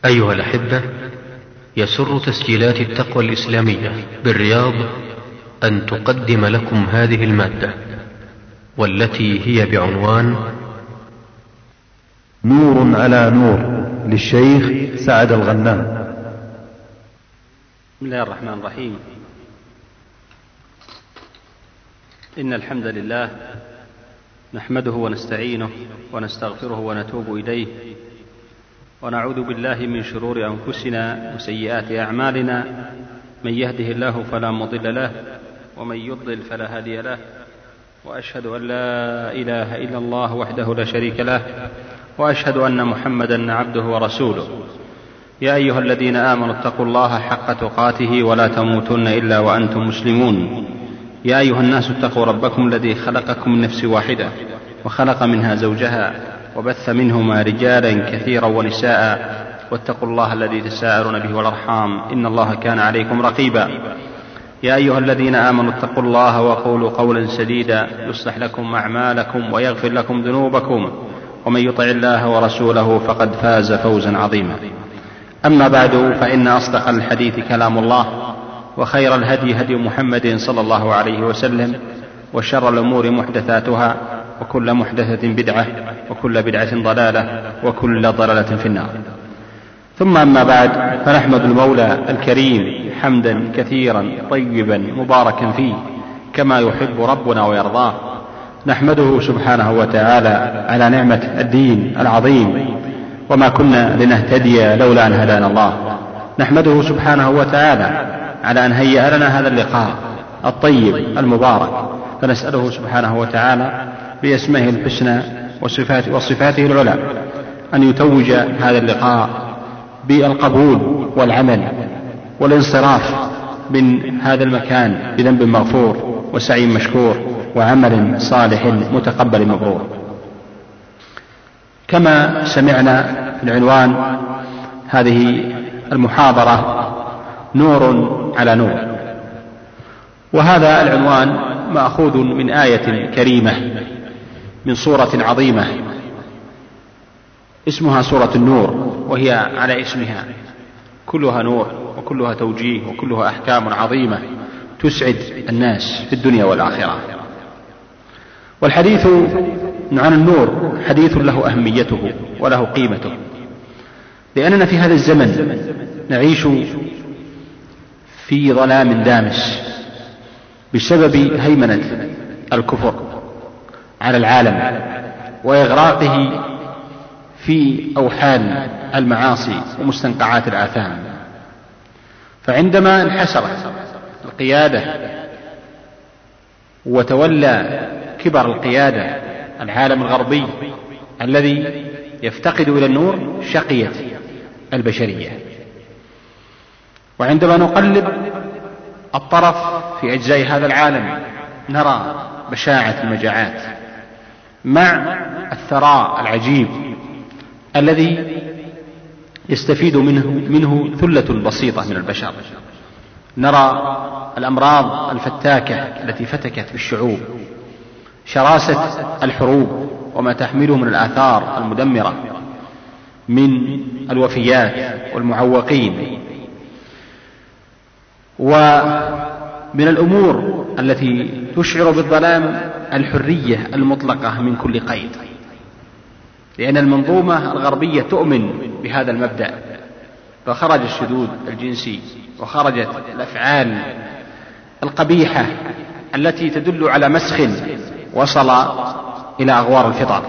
أيها الأحبة، يسر تسجيلات التقوى الإسلامية بالرياض أن تقدم لكم هذه المادة، والتي هي بعنوان نور على نور للشيخ سعد الغنام. بسم الله الرحمن الرحيم. إن الحمد لله نحمده ونستعينه ونستغفره ونتوب إليه، ونعوذ بالله من شرور أنفسنا وسيئات أعمالنا. من يهده الله فلا مضل له، ومن يضلل فلا هادي له، وأشهد أن لا إله إلا الله وحده لا شريك له، وأشهد أن محمدا عبده ورسوله. يا أيها الذين آمنوا اتقوا الله حق تقاته ولا تموتن إلا وأنتم مسلمون. يا أيها الناس اتقوا ربكم الذي خلقكم من نفس واحدة وخلق منها زوجها وبث منهما رجالا كثيرا ونساء، واتقوا الله الذي تساءلون به والأرحام إن الله كان عليكم رقيبا. يا أيها الذين آمنوا اتقوا الله وقولوا قولا سديدا يصلح لكم أعمالكم ويغفر لكم ذنوبكم، ومن يطع الله ورسوله فقد فاز فوزا عظيما. أما بعد، فإن أصدق الحديث كلام الله، وخير الهدي هدي محمد صلى الله عليه وسلم، وشر الأمور محدثاتها، وكل محدثة بدعة، وكل بدعة ضلالة، وكل ضلالة في النار. ثم أما بعد، فنحمد المولى الكريم حمدا كثيرا طيبا مباركا فيه كما يحب ربنا ويرضاه. نحمده سبحانه وتعالى على نعمة الدين العظيم، وما كنا لنهتدي لولا أن هدانا الله. نحمده سبحانه وتعالى على أن هيأ لنا هذا اللقاء الطيب المبارك، فنسأله سبحانه وتعالى بأسمائه الحسنى وصفاته العلى أن يتوج هذا اللقاء بالقبول والعمل والانصراف من هذا المكان بذنب مغفور وسعي مشكور وعمل صالح متقبل مبرور. كما سمعنا في العنوان هذه المحاضرة نور على نور، وهذا العنوان مأخوذ من آية كريمة من سورة عظيمة اسمها سورة النور، وهي على اسمها كلها نور وكلها توجيه وكلها أحكام عظيمة تسعد الناس في الدنيا والآخرة. والحديث عن النور حديث له أهميته وله قيمته، لأننا في هذا الزمن نعيش في ظلام دامس بسبب هيمنة الكفر على العالم وإغراقه في أوحال المعاصي ومستنقعات الآثام. فعندما انحسرت القيادة وتولى كبر القيادة العالم الغربي الذي يفتقد إلى النور، شقيت البشرية. وعندما نقلب الطرف في أجزاء هذا العالم نرى بشاعة المجاعات مع الثراء العجيب الذي يستفيد منه ثلة بسيطة من البشر. نرى الأمراض الفتاكة التي فتكت في الشعوب، شراسة الحروب وما تحمله من الآثار المدمرة من الوفيات والمعوقين، ومن الأمور التي تشعر بالظلام الحرية المطلقة من كل قيد، لأن المنظومة الغربية تؤمن بهذا المبدأ، فخرج الشذوذ الجنسي وخرجت الأفعال القبيحة التي تدل على مسخ وصل إلى أغوار الفطر.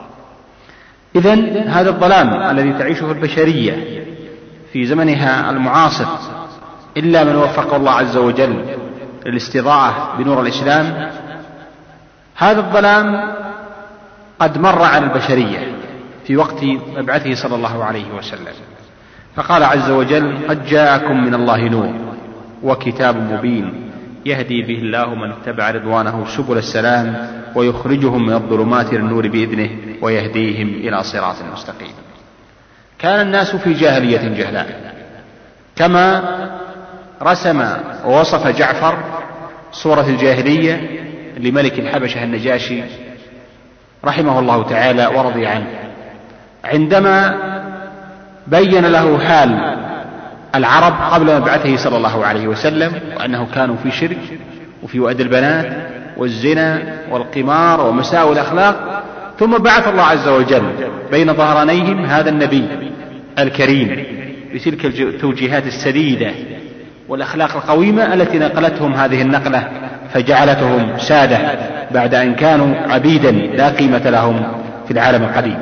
إذن هذا الظلام الذي تعيشه البشرية في زمنها المعاصر، إلا من وفق الله عز وجل للاستضاءة بنور الإسلام، هذا الظلام قد مر على البشرية في وقت مبعثه صلى الله عليه وسلم، فقال عز وجل: قد جاءكم من الله نور وكتاب مبين يهدي به الله من اتبع رضوانه سبل السلام ويخرجهم من الظلمات إلى النور بإذنه ويهديهم إلى صراط مستقيم. كان الناس في جاهلية جهلاء، كما رسم ووصف جعفر صورة الجاهلية لملك الحبشة النجاشي رحمه الله تعالى ورضي عنه، عندما بين له حال العرب قبل مبعثه صلى الله عليه وسلم، وأنه كانوا في شرك وفي وأد البنات والزنا والقمار ومساوئ الأخلاق، ثم بعث الله عز وجل بين ظهرانيهم هذا النبي الكريم بتلك التوجيهات السديدة والأخلاق القويمة التي نقلتهم هذه النقلة فجعلتهم سادة بعد أن كانوا عبيدا لا قيمة لهم في العالم القديم.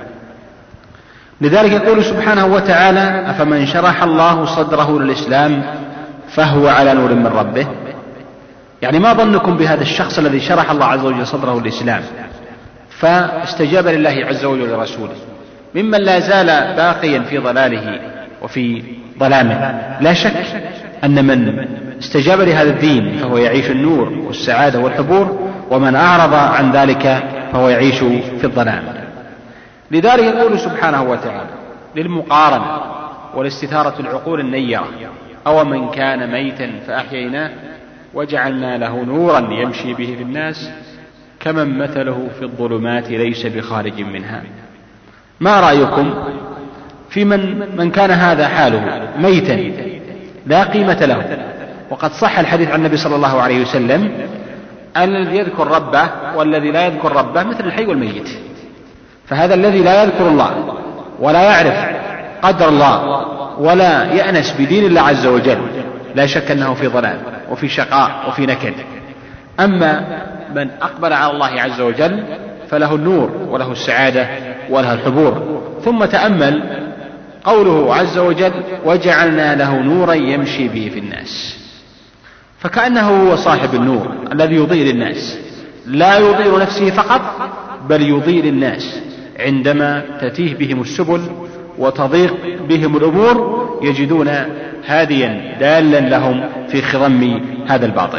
لذلك يقول سبحانه وتعالى: أفمن شرح الله صدره للإسلام فهو على نور من ربه. يعني ما ظنكم بهذا الشخص الذي شرح الله عز وجل صدره للإسلام فاستجاب لله عز وجل ولرسوله، ممن لا زال باقيا في ضلاله وفي ظلامه؟ لا شك أن من استجاب لهذا الدين فهو يعيش النور والسعادة والحبور، ومن أعرض عن ذلك فهو يعيش في الظلام. لذلك يقول سبحانه وتعالى للمقارنة والاستثارة العقول النيرة: أو من كان ميتا فأحييناه وجعلنا له نورا يمشي به في الناس كمن مثله في الظلمات ليس بخارج منها. ما رأيكم في من كان هذا حاله ميتا لا قيمة له؟ وقد صح الحديث عن النبي صلى الله عليه وسلم أن الذي يذكر ربه والذي لا يذكر ربه مثل الحي والميت. فهذا الذي لا يذكر الله ولا يعرف قدر الله ولا يأنس بدين الله عز وجل لا شك أنه في ضلال وفي شقاء وفي نكد. أما من أقبل على الله عز وجل فله النور وله السعادة وله الحبور. ثم تأمل قوله عز وجل: وجعلنا له نورا يمشي به في الناس. فكأنه هو صاحب النور الذي يضيء للناس، لا يضيء نفسه فقط بل يضيء للناس عندما تتيه بهم السبل وتضيق بهم الأمور، يجدون هاديا دالا لهم في خضم هذا الباطل.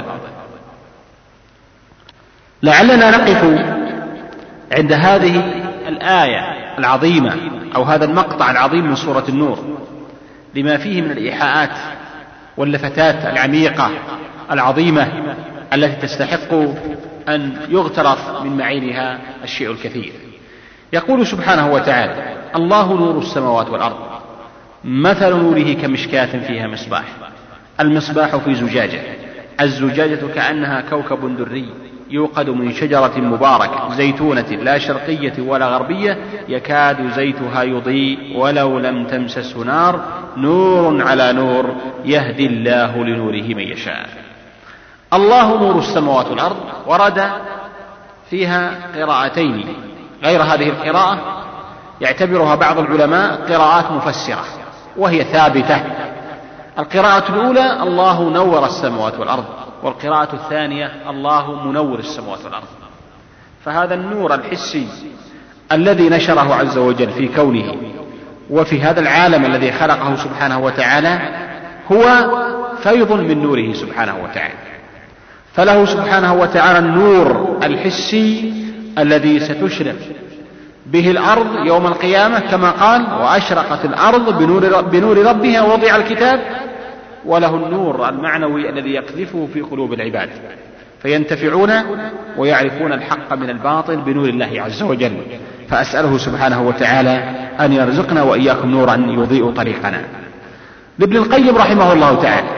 لعلنا نقف عند هذه الآية العظيمة أو هذا المقطع العظيم من سورة النور لما فيه من الإيحاءات واللفتات العميقة العظيمة التي تستحق أن يغترف من معينها الشيء الكثير. يقول سبحانه وتعالى: الله نور السماوات والأرض مثل نوره كمشكاة فيها مصباح. المصباح في زجاجة، الزجاجة كأنها كوكب دري يوقد من شجرة مباركة زيتونة لا شرقية ولا غربية يكاد زيتها يضيء ولو لم تمسسه نار نور على نور يهدي الله لنوره من يشاء. الله نور السماوات والأرض ورد فيها قراءتين غير هذه القراءة يعتبرها بعض العلماء قراءات مفسرة وهي ثابتة. القراءة الأولى: الله نور السماوات والأرض، والقراءة الثانية: الله منور السماوات والأرض. فهذا النور الحسي الذي نشره عز وجل في كونه وفي هذا العالم الذي خلقه سبحانه وتعالى هو فيض من نوره سبحانه وتعالى. فله سبحانه وتعالى النور الحسي الذي ستشرق به الأرض يوم القيامة كما قال: وأشرقت الأرض بنور ربها ووضع الكتاب. وله النور المعنوي الذي يقذفه في قلوب العباد فينتفعون ويعرفون الحق من الباطل بنور الله عز وجل. فأسأله سبحانه وتعالى أن يرزقنا وإياكم نورا يضيء طريقنا. لابن القيم رحمه الله تعالى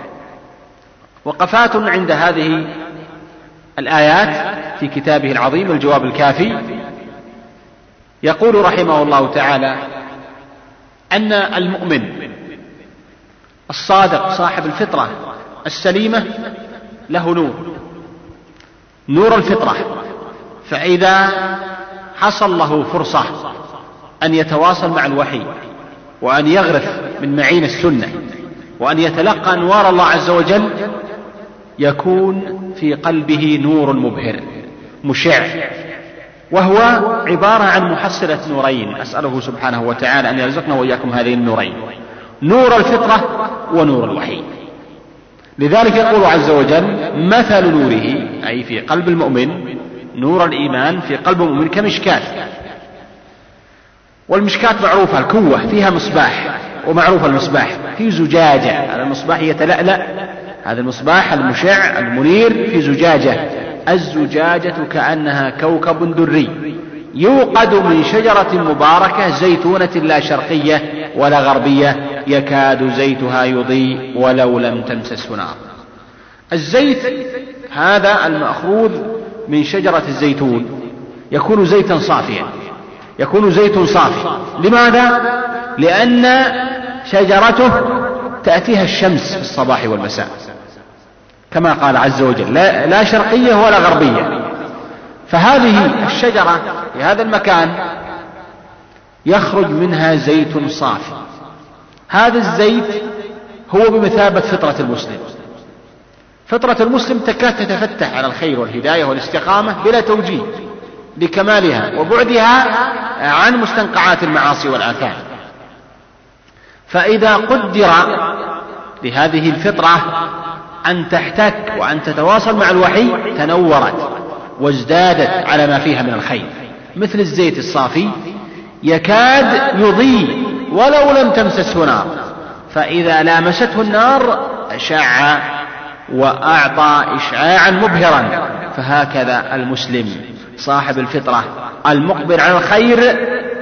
وقفات عند هذه الآيات في كتابه العظيم الجواب الكافي. يقول رحمه الله تعالى أن المؤمن الصادق صاحب الفطرة السليمة له نور الفطرة، فإذا حصل له فرصة أن يتواصل مع الوحي وأن يغرف من معين السنة وأن يتلقى أنوار الله عز وجل يكون في قلبه نور مبهر مشع، وهو عبارة عن محصلة نورين. أسأله سبحانه وتعالى أن يرزقنا وإياكم هذين النورين: نور الفطرة ونور الوحي. لذلك يقول عز وجل: مثل نوره، أي في قلب المؤمن، نور الإيمان في قلب المؤمن كمشكاة. والمشكاة معروفة الكوة فيها مصباح، ومعروف المصباح في زجاجة، هذا المصباح يتلألأ، هذا المصباح المشع المنير في زجاجة. الزجاجة كأنها كوكب دري يوقد من شجرة مباركة زيتونة لا شرقية ولا غربية يكاد زيتها يضيء ولو لم تمسسه نار. الزيت هذا المأخوذ من شجرة الزيتون يكون زيتا صافيا، يكون زيت صافي. لماذا؟ لأن شجرته تأتيها الشمس في الصباح والمساء كما قال عز وجل لا شرقية ولا غربية. فهذه الشجرة في هذا المكان يخرج منها زيت صافي. هذا الزيت هو بمثابة فطرة المسلم. فطرة المسلم تكاد تتفتح على الخير والهداية والاستقامة بلا توجيه لكمالها وبعدها عن مستنقعات المعاصي والآثام. فإذا قدر لهذه الفطرة أن تحتك وأن تتواصل مع الوحي تنورت وازدادت على ما فيها من الخير، مثل الزيت الصافي يكاد يضيء ولو لم تمسسه نار، فإذا لامسته النار أشع وأعطى إشعاعا مبهرا. فهكذا المسلم صاحب الفطرة المقبل على الخير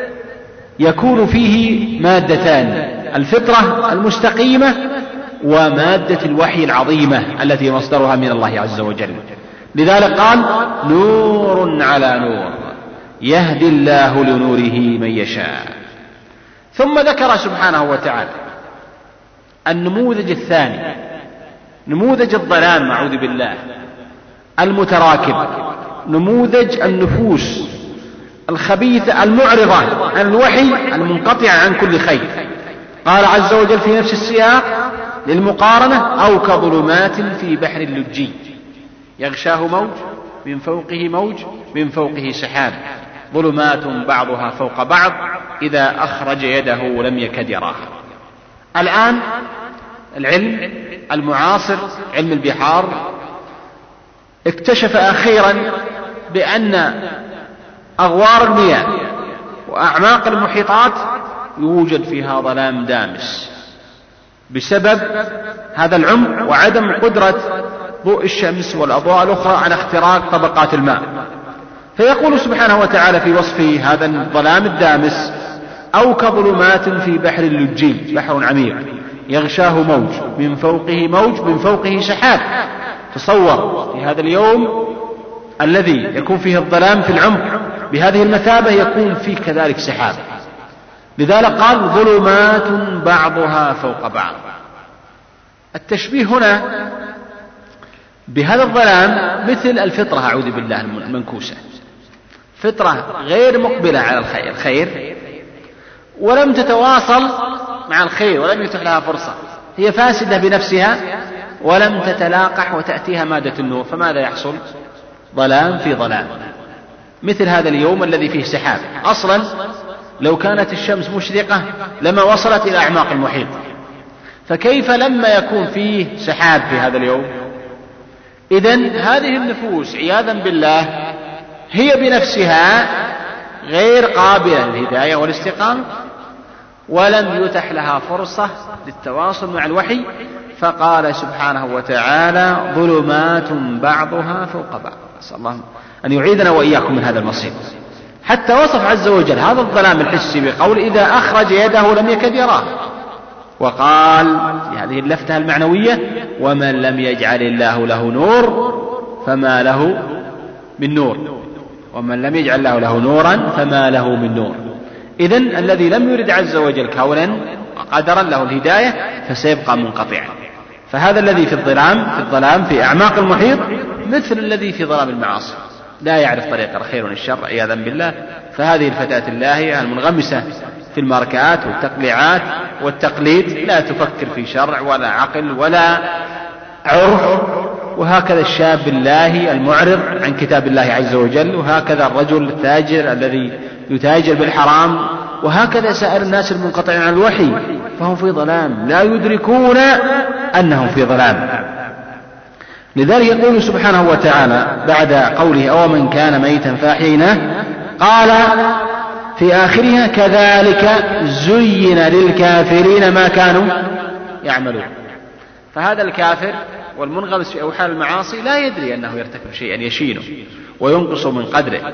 يكون فيه مادتان: الفطرة المستقيمة ومادة الوحي العظيمة التي مصدرها من الله عز وجل. لذلك قال: نور على نور يهدي الله لنوره من يشاء. ثم ذكر سبحانه وتعالى النموذج الثاني، نموذج الظلام أعوذ بالله المتراكب، نموذج النفوس الخبيثة المعرضة عن الوحي المنقطعة عن كل خير. قال عز وجل في نفس السياق للمقارنة: أو كظلمات في بحر اللجي يغشاه موج من فوقه موج من فوقه سحاب ظلمات بعضها فوق بعض إذا أخرج يده لم يكد يراها. الآن العلم المعاصر علم البحار اكتشف أخيرا بأن أغوار المياه وأعماق المحيطات يوجد فيها ظلام دامس بسبب هذا العمق وعدم قدرة ضوء الشمس والأضواء الأخرى على اختراق طبقات الماء. فيقول سبحانه وتعالى في وصف هذا الظلام الدامس: أو كظلمات في بحر اللجي، بحر عميق يغشاه موج من فوقه موج من فوقه سحاب. تصور في هذا اليوم الذي يكون فيه الظلام في العمق بهذه المثابة يكون فيه كذلك سحاب. لذلك قال: ظلمات بعضها فوق بعض. التشبيه هنا بهذا الظلام مثل الفطرة أعوذ بالله المنكوسة، فطرة غير مقبلة على الخير ولم تتواصل مع الخير ولم يتح لها فرصة، هي فاسدة بنفسها ولم تتلاقح وتأتيها مادة النور. فماذا يحصل؟ ظلام في ظلام. مثل هذا اليوم الذي فيه سحاب، أصلا لو كانت الشمس مشرقة لما وصلت إلى أعماق المحيط، فكيف لما يكون فيه سحاب في هذا اليوم؟ إذن هذه النفوس عياذا بالله هي بنفسها غير قابلة للهداية والاستقامة ولم يتح لها فرصة للتواصل مع الوحي. فقال سبحانه وتعالى: ظلمات بعضها فوق بعض. أسأل الله أن يعيذنا وإياكم من هذا المصير. حتى وصف عز وجل هذا الظلام الحسي بقول: إذا أخرج يده لم يكد يراه. وقال في هذه اللفتة المعنوية: ومن لم يجعل الله له نور فما له من نور، ومن لم يجعل الله له نورا فما له من نور. إذن الذي لم يرد عز وجل كونا قدرا له الهداية فسيبقى منقطعا. فهذا الذي في الظلام في أعماق المحيط مثل الذي في ظلام المعاصي، لا يعرف طريق الخير والشر عياذا بالله. فهذه الفتاة اللاهية المنغمسة في الماركات والتقليعات والتقليد لا تفكر في شرع ولا عقل ولا عرف. وهكذا الشاب اللاهي المعرض عن كتاب الله عز وجل، وهكذا الرجل التاجر الذي يتاجر بالحرام، وهكذا سائر الناس المنقطعين عن الوحي، فهم في ظلام لا يدركون أنهم في ظلام. لذلك يقول سبحانه وتعالى بعد قوله: أو من كان ميتا فأحييناه، قال في آخرها: كذلك زين للكافرين ما كانوا يعملون. فهذا الكافر والمنغمس في أوحال المعاصي لا يدري أنه يرتكب شيئا يشينه وينقص من قدره،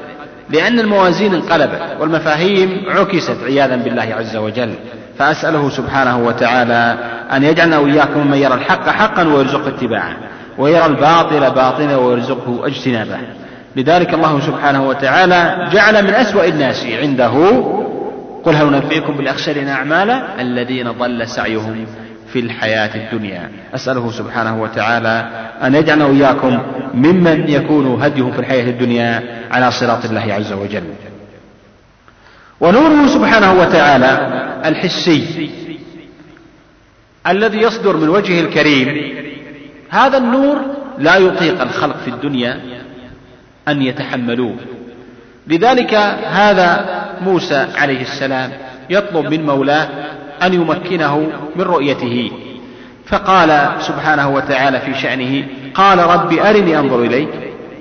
لأن الموازين انقلبت والمفاهيم عكست عياذا بالله عز وجل. فأسأله سبحانه وتعالى أن يجعلنا وإياكم من يرى الحق حقا ويرزق اتباعه، ويرى الباطل باطلا ويرزقه اجتنابه. لذلك الله سبحانه وتعالى جعل من أسوأ الناس عنده: قل هل ننبئكم بالأخسرين أعمالا الذين ضل سعيهم في الحياة الدنيا. أسأله سبحانه وتعالى أن يجعلنا وإياكم ممن يكون هديهم في الحياة الدنيا على صراط الله عز وجل. ونوره سبحانه وتعالى الحسي الذي يصدر من وجهه الكريم، هذا النور لا يطيق الخلق في الدنيا أن يتحملوه. لذلك هذا موسى عليه السلام يطلب من مولاه أن يمكنه من رؤيته، فقال سبحانه وتعالى في شأنه: قال رب أرني أنظر إليك.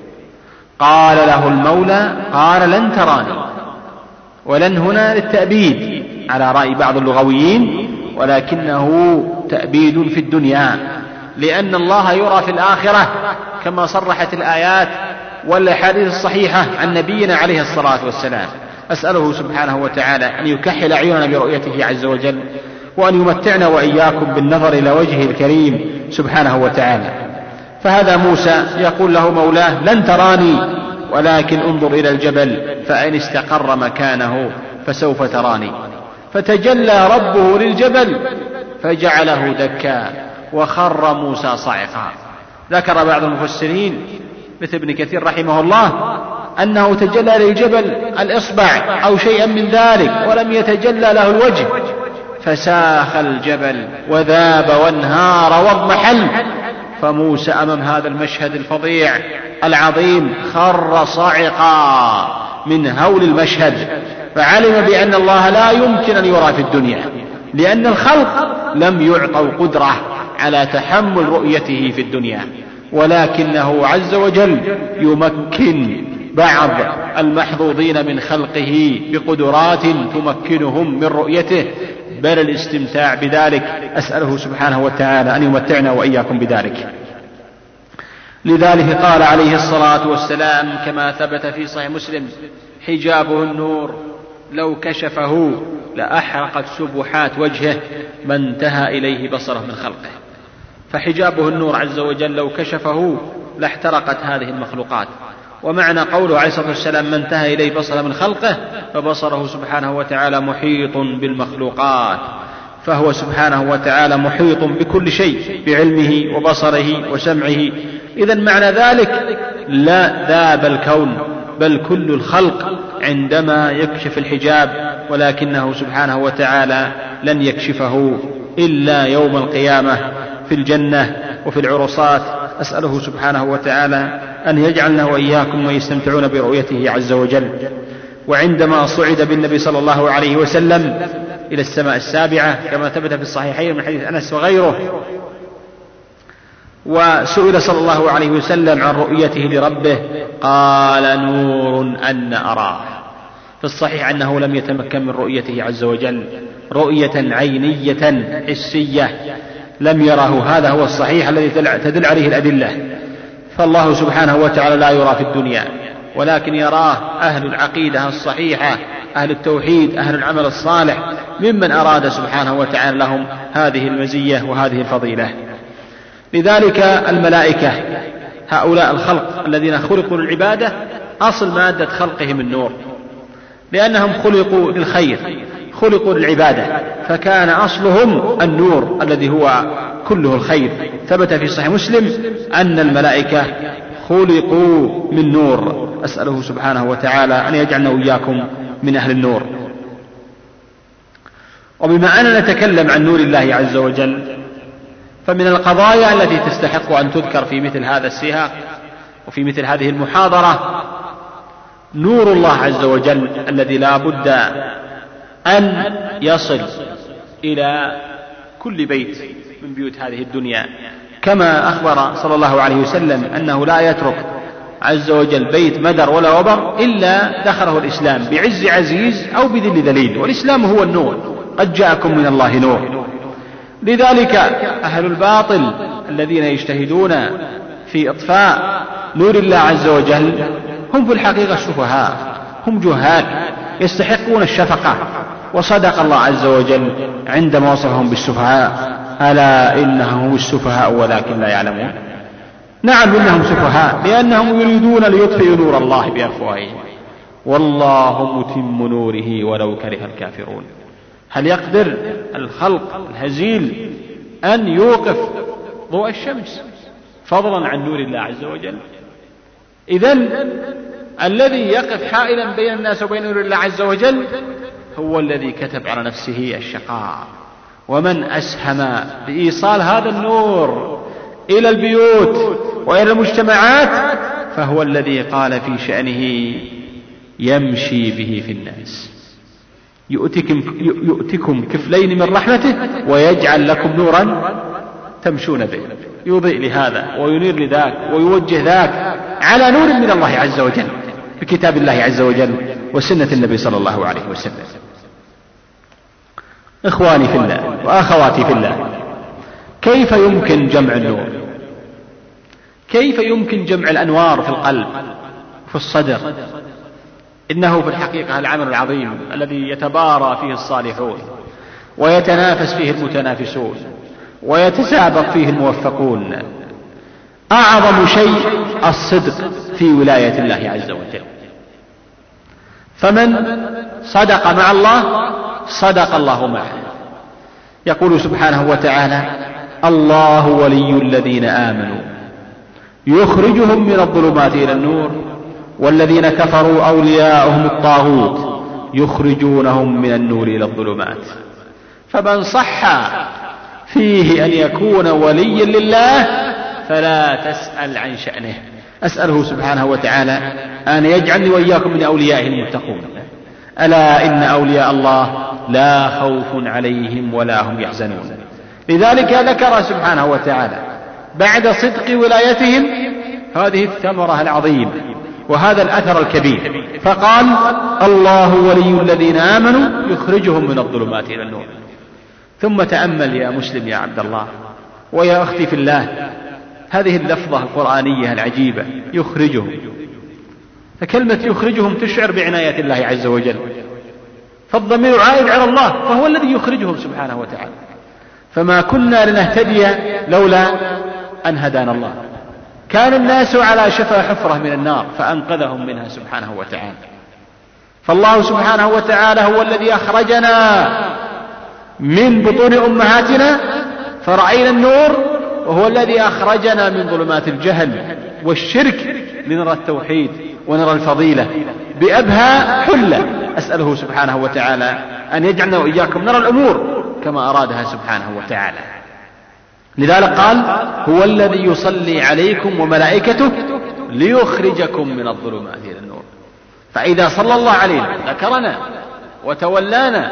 قال له المولى: قال لن تراني. ولن هنا للتأبيد على رأي بعض اللغويين، ولكنه تأبيد في الدنيا، لأن الله يرى في الآخرة كما صرحت الآيات والأحاديث الصحيحة عن نبينا عليه الصلاة والسلام. أسأله سبحانه وتعالى أن يكحل أعيننا برؤيته عز وجل، وأن يمتعنا وإياكم بالنظر إلى وجهه الكريم سبحانه وتعالى. فهذا موسى يقول له مولاه: لن تراني ولكن انظر إلى الجبل فإن استقر مكانه فسوف تراني. فتجلى ربه للجبل فجعله دكا وخر موسى صعقا. ذكر بعض المفسرين مثل ابن كثير رحمه الله أنه تجلى للجبل الإصبع أو شيئا من ذلك، ولم يتجلى له الوجه، فساخ الجبل وذاب وانهار واضمحل. فموسى أمام هذا المشهد الفظيع العظيم خر صاعقا من هول المشهد، فعلم بأن الله لا يمكن أن يرى في الدنيا، لأن الخلق لم يعطوا قدرة على تحمل رؤيته في الدنيا، ولكنه عز وجل يمكن بعض المحظوظين من خلقه بقدرات تمكنهم من رؤيته، بل الاستمتاع بذلك. أسأله سبحانه وتعالى أن يمتعنا وإياكم بذلك. لذلك قال عليه الصلاة والسلام كما ثبت في صحيح مسلم: حجابه النور لو كشفه لأحرقت سبحات وجهه ما انتهى إليه بصره من خلقه. فحجابه النور عز وجل لو كشفه لاحترقت هذه المخلوقات. ومعنى قوله عليه الصلاة والسلام ما انتهى إليه بصره من خلقه، فبصره سبحانه وتعالى محيط بالمخلوقات، فهو سبحانه وتعالى محيط بكل شيء بعلمه وبصره وسمعه. إذن معنى ذلك لا ذاب الكون بل كل الخلق عندما يكشف الحجاب، ولكنه سبحانه وتعالى لن يكشفه إلا يوم القيامة في الجنة وفي العرصات. أسأله سبحانه وتعالى أن يجعلنا وإياكم ويستمتعون برؤيته عز وجل. وعندما صعد بالنبي صلى الله عليه وسلم إلى السماء السابعة كما ثبت في الصحيحين من حديث أنس وغيره، وسئل صلى الله عليه وسلم عن رؤيته لربه قال: نور أن أراه. في الصحيح أنه لم يتمكن من رؤيته عز وجل رؤية عينية حسية، لم يره. هذا هو الصحيح الذي تدل عليه الأدلة. فالله سبحانه وتعالى لا يرى في الدنيا، ولكن يراه أهل العقيدة الصحيحة، أهل التوحيد، أهل العمل الصالح، ممن أراد سبحانه وتعالى لهم هذه المزية وهذه الفضيلة. لذلك الملائكة هؤلاء الخلق الذين خلقوا للعبادة أصل مادة خلقهم النور، لأنهم خلقوا للخير، خلقوا للعبادة، فكان أصلهم النور الذي هو كله الخير. ثبت في صحيح مسلم أن الملائكة خلقوا من نور. أسأله سبحانه وتعالى أن يجعلنا وإياكم من أهل النور. وبما أننا نتكلم عن نور الله عز وجل، فمن القضايا التي تستحق أن تذكر في مثل هذا السياق وفي مثل هذه المحاضرة نور الله عز وجل الذي لا بد أن يصل إلى كل بيت من بيوت هذه الدنيا، كما أخبر صلى الله عليه وسلم أنه لا يترك عز وجل بيت مدر ولا وبر إلا دخله الإسلام بعز عزيز أو بذل ذليل، والإسلام هو النور، قد جاءكم من الله نور. لذلك أهل الباطل الذين يجتهدون في إطفاء نور الله عز وجل هم في الحقيقة السفهاء، هم جهال يستحقون الشفقة. وصدق الله عز وجل عندما وصفهم بالسفهاء: ألا إنهم السفهاء ولكن لا يعلمون. نعم إنهم سفهاء لأنهم يريدون ليطفئوا نور الله بأفواههم والله متم نوره ولو كره الكافرون. هل يقدر الخلق الهزيل أن يوقف ضوء الشمس فضلا عن نور الله عز وجل؟ إذن الذي يقف حائلا بين الناس وبين نور الله عز وجل هو الذي كتب على نفسه الشقاء. ومن أسهم بإيصال هذا النور إلى البيوت وإلى المجتمعات فهو الذي قال في شأنه: يمشي به في الناس، يؤتكم كفلين من رحمته ويجعل لكم نورا تمشون به، يضيء لهذا وينير لذاك ويوجه ذاك على نور من الله عز وجل بكتاب الله عز وجل وسنة النبي صلى الله عليه وسلم. إخواني في الله وأخواتي في الله، كيف يمكن جمع النور؟ كيف يمكن جمع الأنوار في القلب وفي الصدر؟ إنه في الحقيقة العمل العظيم الذي يتبارى فيه الصالحون ويتنافس فيه المتنافسون ويتسابق فيه الموفقون. أعظم شيء الصدق في ولاية الله عز وجل. فمن صدق مع الله صدق الله معه. يقول سبحانه وتعالى: الله ولي الذين آمنوا يخرجهم من الظلمات إلى النور والذين كفروا أولياؤهم الطاغوت يخرجونهم من النور إلى الظلمات. فمن صح فيه أن يكون وليا لله فلا تسأل عن شأنه. أسأله سبحانه وتعالى أن يجعلني وإياكم من أوليائه المتقون. ألا إن أولياء الله لا خوف عليهم ولا هم يحزنون. لذلك ذكر سبحانه وتعالى بعد صدق ولايتهم هذه الثمرة العظيمة وهذا الأثر الكبير، فقال: الله ولي الذين آمنوا يخرجهم من الظلمات إلى النور. ثم تأمل يا مسلم يا عبد الله ويا أختي في الله هذه اللفظة القرآنية العجيبة: يخرجهم. فكلمة يخرجهم تشعر بعناية الله عز وجل، فالضمير عائد على الله، فهو الذي يخرجهم سبحانه وتعالى. فما كنا لنهتدي لولا أن هدانا الله. كان الناس على شفا حفرة من النار فأنقذهم منها سبحانه وتعالى. فالله سبحانه وتعالى هو الذي أخرجنا من بطون أمهاتنا فرأينا النور، وهو الذي أخرجنا من ظلمات الجهل والشرك لنرى التوحيد ونرى الفضيلة بأبهى حلة. أسأله سبحانه وتعالى أن يجعلنا وإياكم نرى الأمور كما أرادها سبحانه وتعالى. لذلك قال: هو الذي يصلي عليكم وملائكته ليخرجكم من الظلمات إلى النور. فإذا صلى الله علينا ذكرنا وتولانا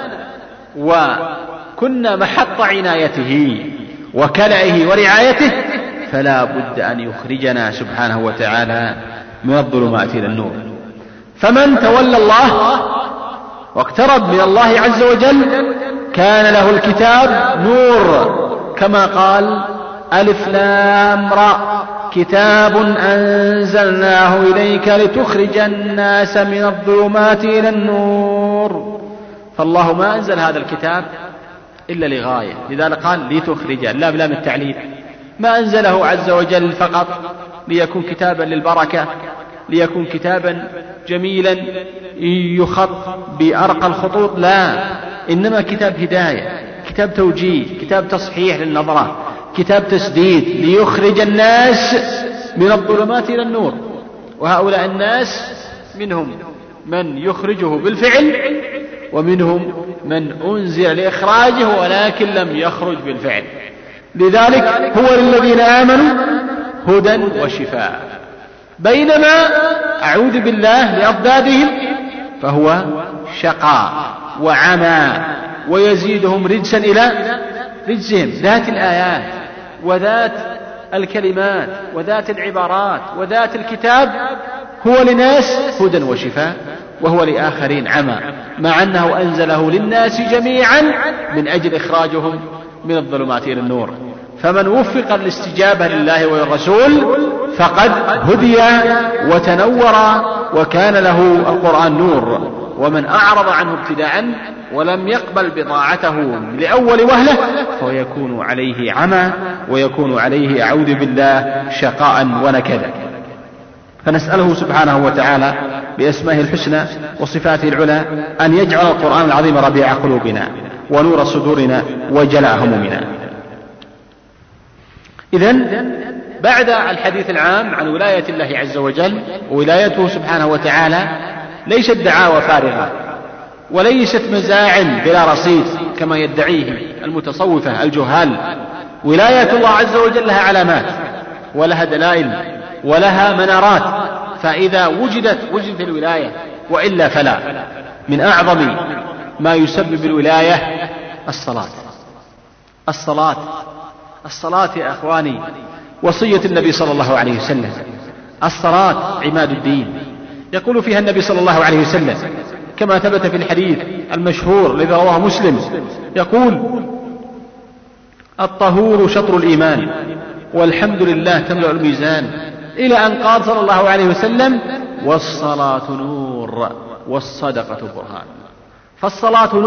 وكنا محط عنايته وكلئه ورعايته فلا بد أن يخرجنا سبحانه وتعالى من الظلمات إلى النور. فمن تولى الله واقترب من الله عز وجل كان له الكتاب نور، كما قال: ألف لام را كتاب أنزلناه إليك لتخرج الناس من الظلمات إلى النور. فالله ما أنزل هذا الكتاب إلا لغاية، لذلك قال لتخرج، لا بلام التعليل. ما أنزله عز وجل فقط ليكون كتابا للبركة، ليكون كتابا جميلا يخط بأرقى الخطوط، لا، إنما كتاب هداية، كتاب توجيه، كتاب تصحيح للنظرة، كتاب تسديد، ليخرج الناس من الظلمات إلى النور. وهؤلاء الناس منهم من يخرجه بالفعل ومنهم من أنزل لإخراجه ولكن لم يخرج بالفعل. لذلك هو للذين آمنوا هدى وشفاء. بينما أعوذ بالله لأضدادهم فهو شقاء وعمى ويزيدهم رجسا إلى رجسهم. ذات الآيات وذات الكلمات وذات العبارات وذات الكتاب هو لناس هدى وشفاء وهو لآخرين عمى، مع أنه أنزله للناس جميعا من أجل إخراجهم من الظلمات إلى النور. فمن وفق الاستجابة لله وللرسول فقد هدي وتنور وكان له القرآن نور. ومن أعرض عنه ابتداء ولم يقبل بضاعته لأول وهلة فيكون عليه عمى، ويكون عليه أعوذ بالله شقاء ونكدا. فنسأله سبحانه وتعالى بأسمائه الحسنى وصفاته العلى أن يجعل القرآن العظيم ربيع قلوبنا ونور صدورنا وجلاء همومنا. إذن بعد الحديث العام عن ولاية الله عز وجل وولايته سبحانه وتعالى ليست دعاوى فارغة وليست مزاعم بلا رصيد كما يدعيه المتصوفة الجهال. ولاية الله عز وجل لها علامات ولها دلائل ولها منارات، فإذا وجدت الولاية، وإلا فلا. من أعظم ما يسبب الولاية الصلاة يا أخواني، وصية النبي صلى الله عليه وسلم. الصلاة عماد الدين، يقول فيها النبي صلى الله عليه وسلم كما ثبت في الحديث المشهور الذي رواه مسلم، يقول: الطهور شطر الإيمان والحمد لله تملأ الميزان، إلى أن قال صلى الله عليه وسلم: والصلاة نور والصدقة برهان. فالصلاة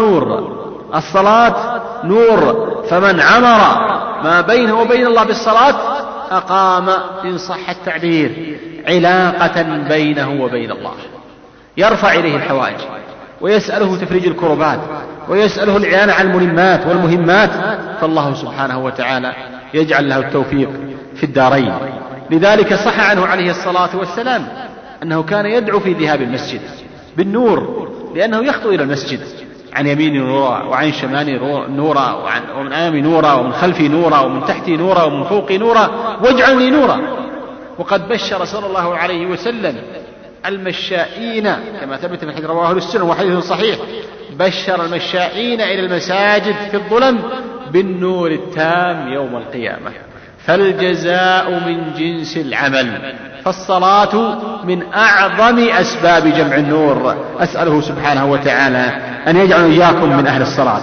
نور، فمن عمر ما بينه وبين الله بالصلاة أقام إن صح التعبير علاقة بينه وبين الله، يرفع إليه الحوائج ويسأله تفريج الكربات ويسأله الإعانة على الملمات والمهمات، فالله سبحانه وتعالى يجعل له التوفيق في الدارين. لذلك صح عنه عليه الصلاة والسلام أنه كان يدعو في ذهاب المسجد بالنور، لأنه يخطو إلى المسجد عن يمين نورا وعن شمال نورا ومن أمامي نورا ومن خلفي نورا ومن تحتي نورا ومن فوقي نورا واجعلني نورا. وقد بشر صلى الله عليه وسلم المشائين كما ثبت في حديث رواه السنة وحديث صحيح، بشر المشائين إلى المساجد في الظلم بالنور التام يوم القيامة، فالجزاء من جنس العمل. فالصلاة من أعظم أسباب جمع النور. أسأله سبحانه وتعالى أن يجعل إياكم من أهل الصلاة.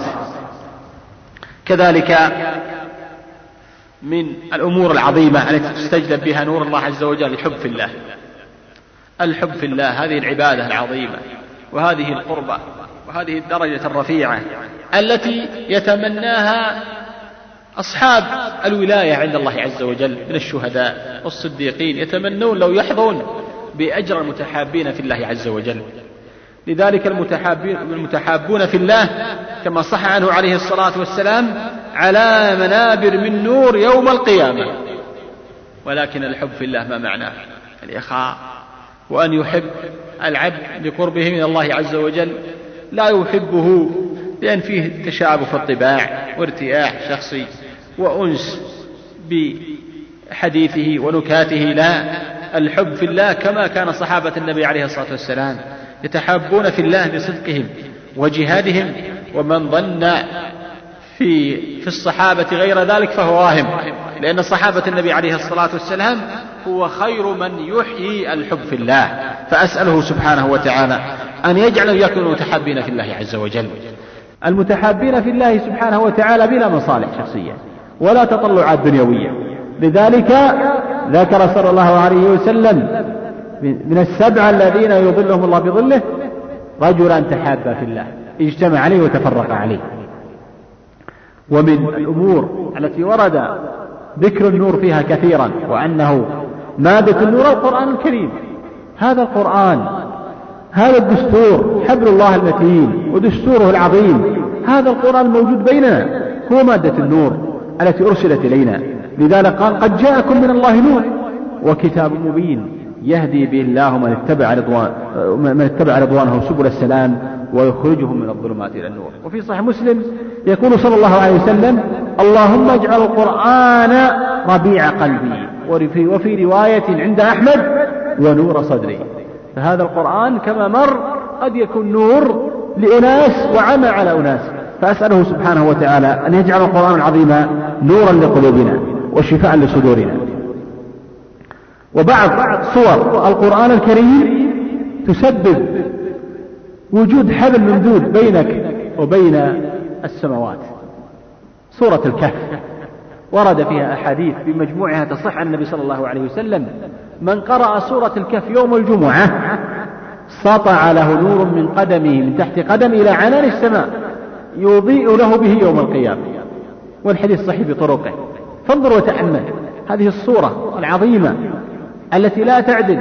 كذلك من الأمور العظيمة التي تستجلب بها نور الله عز وجل الحب في الله، هذه العبادة العظيمة وهذه القربة وهذه الدرجة الرفيعة التي يتمناها أصحاب الولاية عند الله عز وجل من الشهداء والصديقين، يتمنون لو يحظون بأجر المتحابين في الله عز وجل. لذلك المتحابون في الله كما صح عنه عليه الصلاة والسلام على منابر من نور يوم القيامة. ولكن الحب في الله ما معناه؟ الإخاء، وأن يحب العبد لقربه من الله عز وجل، لا يحبه لأن فيه تشابه في الطباع وارتياح شخصي وأنس بحديثه ونكاته، لا، الحب في الله كما كان صحابة النبي عليه الصلاة والسلام يتحابون في الله بصدقهم وجهادهم. ومن ظن في الصحابة غير ذلك فهو واهم، لأن صحابة النبي عليه الصلاة والسلام هو خير من يحيي الحب في الله. فأسأله سبحانه وتعالى أن يجعل إياكم المتحابين في الله عز وجل، المتحابين في الله سبحانه وتعالى بلا مصالح شخصية ولا تطلعات دنيوية. لذلك ذكر صلى الله عليه وسلم من السبعة الذين يظلهم الله بظله رجلا تحابا في الله اجتمع عليه وتفرق عليه. ومن الأمور التي ورد ذكر النور فيها كثيرا وأنه مادة النور القرآن الكريم. هذا القرآن، هذا الدستور حبل الله المتين ودستوره العظيم، هذا القرآن الموجود بيننا هو مادة النور التي أرسلت إلينا. لذلك قال: قد جاءكم من الله نور وكتاب مبين يهدي به الله من اتبع رضوانه سبل السلام ويخرجهم من الظلمات إلى النور. وفي صحيح مسلم يقول صلى الله عليه وسلم: اللهم اجعل القرآن ربيع قلبي، وفي رواية عند أحمد ونور صدري. فهذا القرآن كما مر قد يكون نور لأناس وعمى على أناس، فأسأله سبحانه وتعالى أن يجعل القرآن العظيم نورا لقلوبنا وشفاء لصدورنا. وبعض صور القرآن الكريم تسبب وجود حبل ممدود بينك وبين السماوات. سورة الكهف ورد فيها أحاديث بمجموعها تصح عن النبي صلى الله عليه وسلم: من قرأ سورة الكهف يوم الجمعة سطع له نور من قدمه من تحت قدم إلى عنان السماء يضيء له به يوم القيامة. والحديث صحيح بطرقه. فانظر وتأمل هذه الصورة العظيمة التي لا تعدل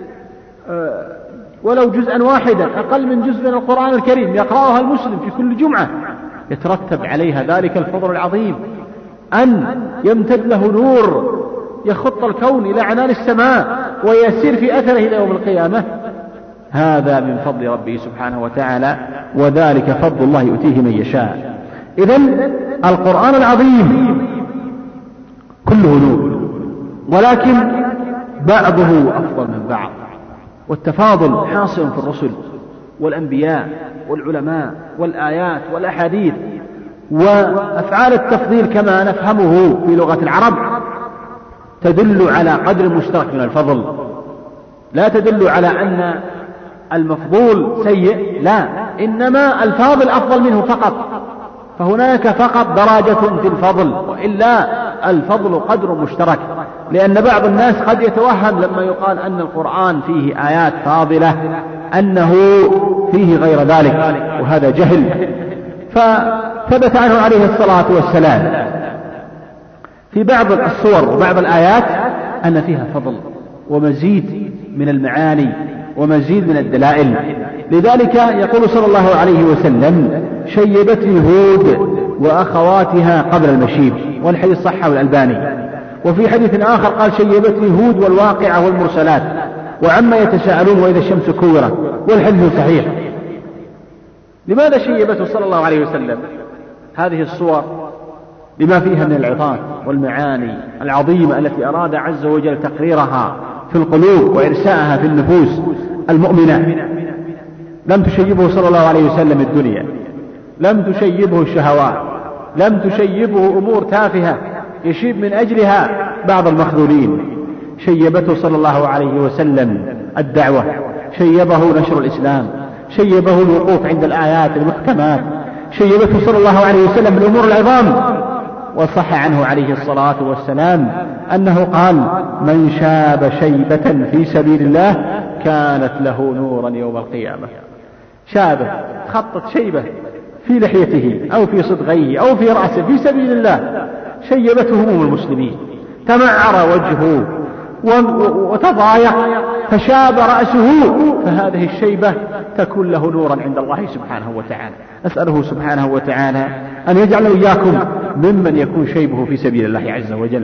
ولو جزءا واحدا، أقل من جزء من القرآن الكريم يقرأها المسلم في كل جمعة، يترتب عليها ذلك الفضل العظيم أن يمتد له نور يخط الكون إلى عنان السماء ويسير في أثره إلى يوم القيامة. هذا من فضل ربه سبحانه وتعالى، وذلك فضل الله يؤتيه من يشاء. إذن القرآن العظيم كله نور، ولكن بعضه أفضل من بعض، والتفاضل حاصل في الرسل والأنبياء والعلماء والآيات والأحاديث. وأفعال التفضيل كما نفهمه في لغة العرب تدل على قدر مشترك من الفضل، لا تدل على أن المفضول سيء، لا، إنما الفاضل أفضل منه فقط، فهناك فقط درجة في الفضل، وإلا الفضل قدر مشترك. لأن بعض الناس قد يتوهم لما يقال أن القرآن فيه آيات فاضلة أنه فيه غير ذلك، وهذا جهل. فثبت عنه عليه الصلاة والسلام في بعض الصور وبعض الآيات أن فيها فضل ومزيد من المعاني ومزيد من الدلائل. لذلك يقول صلى الله عليه وسلم: شيبتني هود وأخواتها قبل المشيب، والحديث صححه الألباني. وفي حديث آخر قال: شيبتني هود والواقعة والمرسلات وعما يتساءلون وإذا الشمس كورت، والحديث صحيح. لماذا شيبته صلى الله عليه وسلم هذه الصور؟ لما فيها من العظات والمعاني العظيمة التي أراد عز وجل تقريرها في القلوب وإرساءها في النفوس المؤمنة. لم تشيبه صلى الله عليه وسلم الدنيا، لم تشيبه الشهوات، لم تشيبه أمور تافهة يشيب من أجلها بعض المخذولين. شيبته صلى الله عليه وسلم الدعوة، شيبه نشر الإسلام، شيبه الوقوف عند الآيات المحكمات، شيبته صلى الله عليه وسلم الأمور العظام. وصح عنه عليه الصلاة والسلام أنه قال: من شاب شيبة في سبيل الله كانت له نورا يوم القيامة. شابه خطت شيبة في لحيته أو في صدغيه أو في رأسه في سبيل الله، شيبته هموم المسلمين، تمعر وجهه وتضايق فشاب رأسه، فهذه الشيبة تكون له نورا عند الله سبحانه وتعالى. أسأله سبحانه وتعالى أن يجعل إياكم ممن يكون شيبه في سبيل الله عز وجل.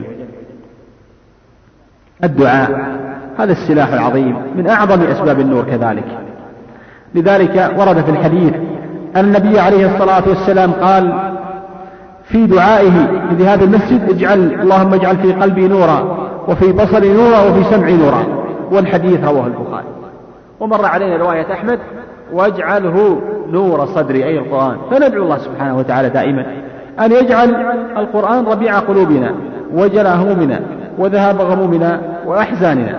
الدعاء هذا السلاح العظيم من أعظم أسباب النور كذلك. لذلك ورد في الحديث أن النبي عليه الصلاة والسلام قال في دعائه في هذا المسجد: اللهم اجعل في قلبي نورا وفي بصري نورا وفي سمعي نورا. والحديث رواه البخاري. ومر علينا رواية أحمد: واجعله نور صدري، أي القرآن. فندعو الله سبحانه وتعالى دائما أن يجعل القرآن ربيع قلوبنا وجلاء همومنا وذهاب غمومنا وأحزاننا.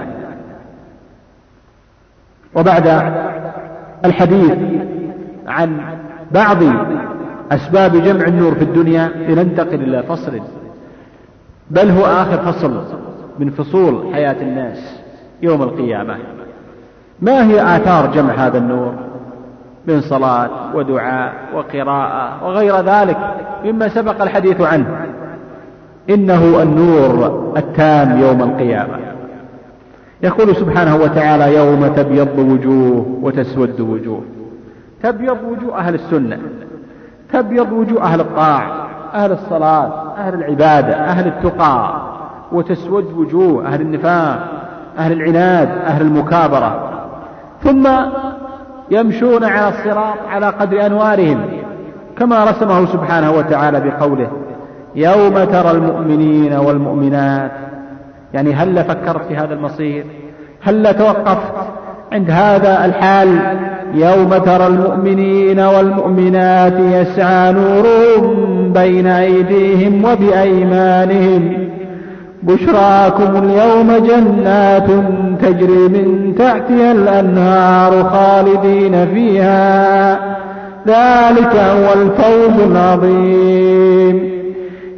وبعد الحديث عن بعض أسباب جمع النور في الدنيا لننتقل إلى فصل، بل هو آخر فصل من فصول حياة الناس يوم القيامة. ما هي آثار جمع هذا النور من صلاة ودعاء وقراءة وغير ذلك مما سبق الحديث عنه؟ إنه النور التام يوم القيامة. يقول سبحانه وتعالى: يوم تبيض وجوه وتسود وجوه. تبيض وجوه أهل السنة، تبيض وجوه أهل الطاعة، أهل الصلاة، أهل العبادة، أهل التقى، وتسود وجوه أهل النفاق، أهل العناد، أهل المكابرة. ثم يمشون على الصراط على قدر أنوارهم كما رسمه سبحانه وتعالى بقوله: يوم ترى المؤمنين والمؤمنات. يعني هل فكرت في هذا المصير؟ هل توقفت عند هذا الحال؟ يوم ترى المؤمنين والمؤمنات يسعى نورهم بين أيديهم وبأيمانهم بشراكم اليوم جنات تجري من تحتها الأنهار خالدين فيها ذلك هو الفوز العظيم.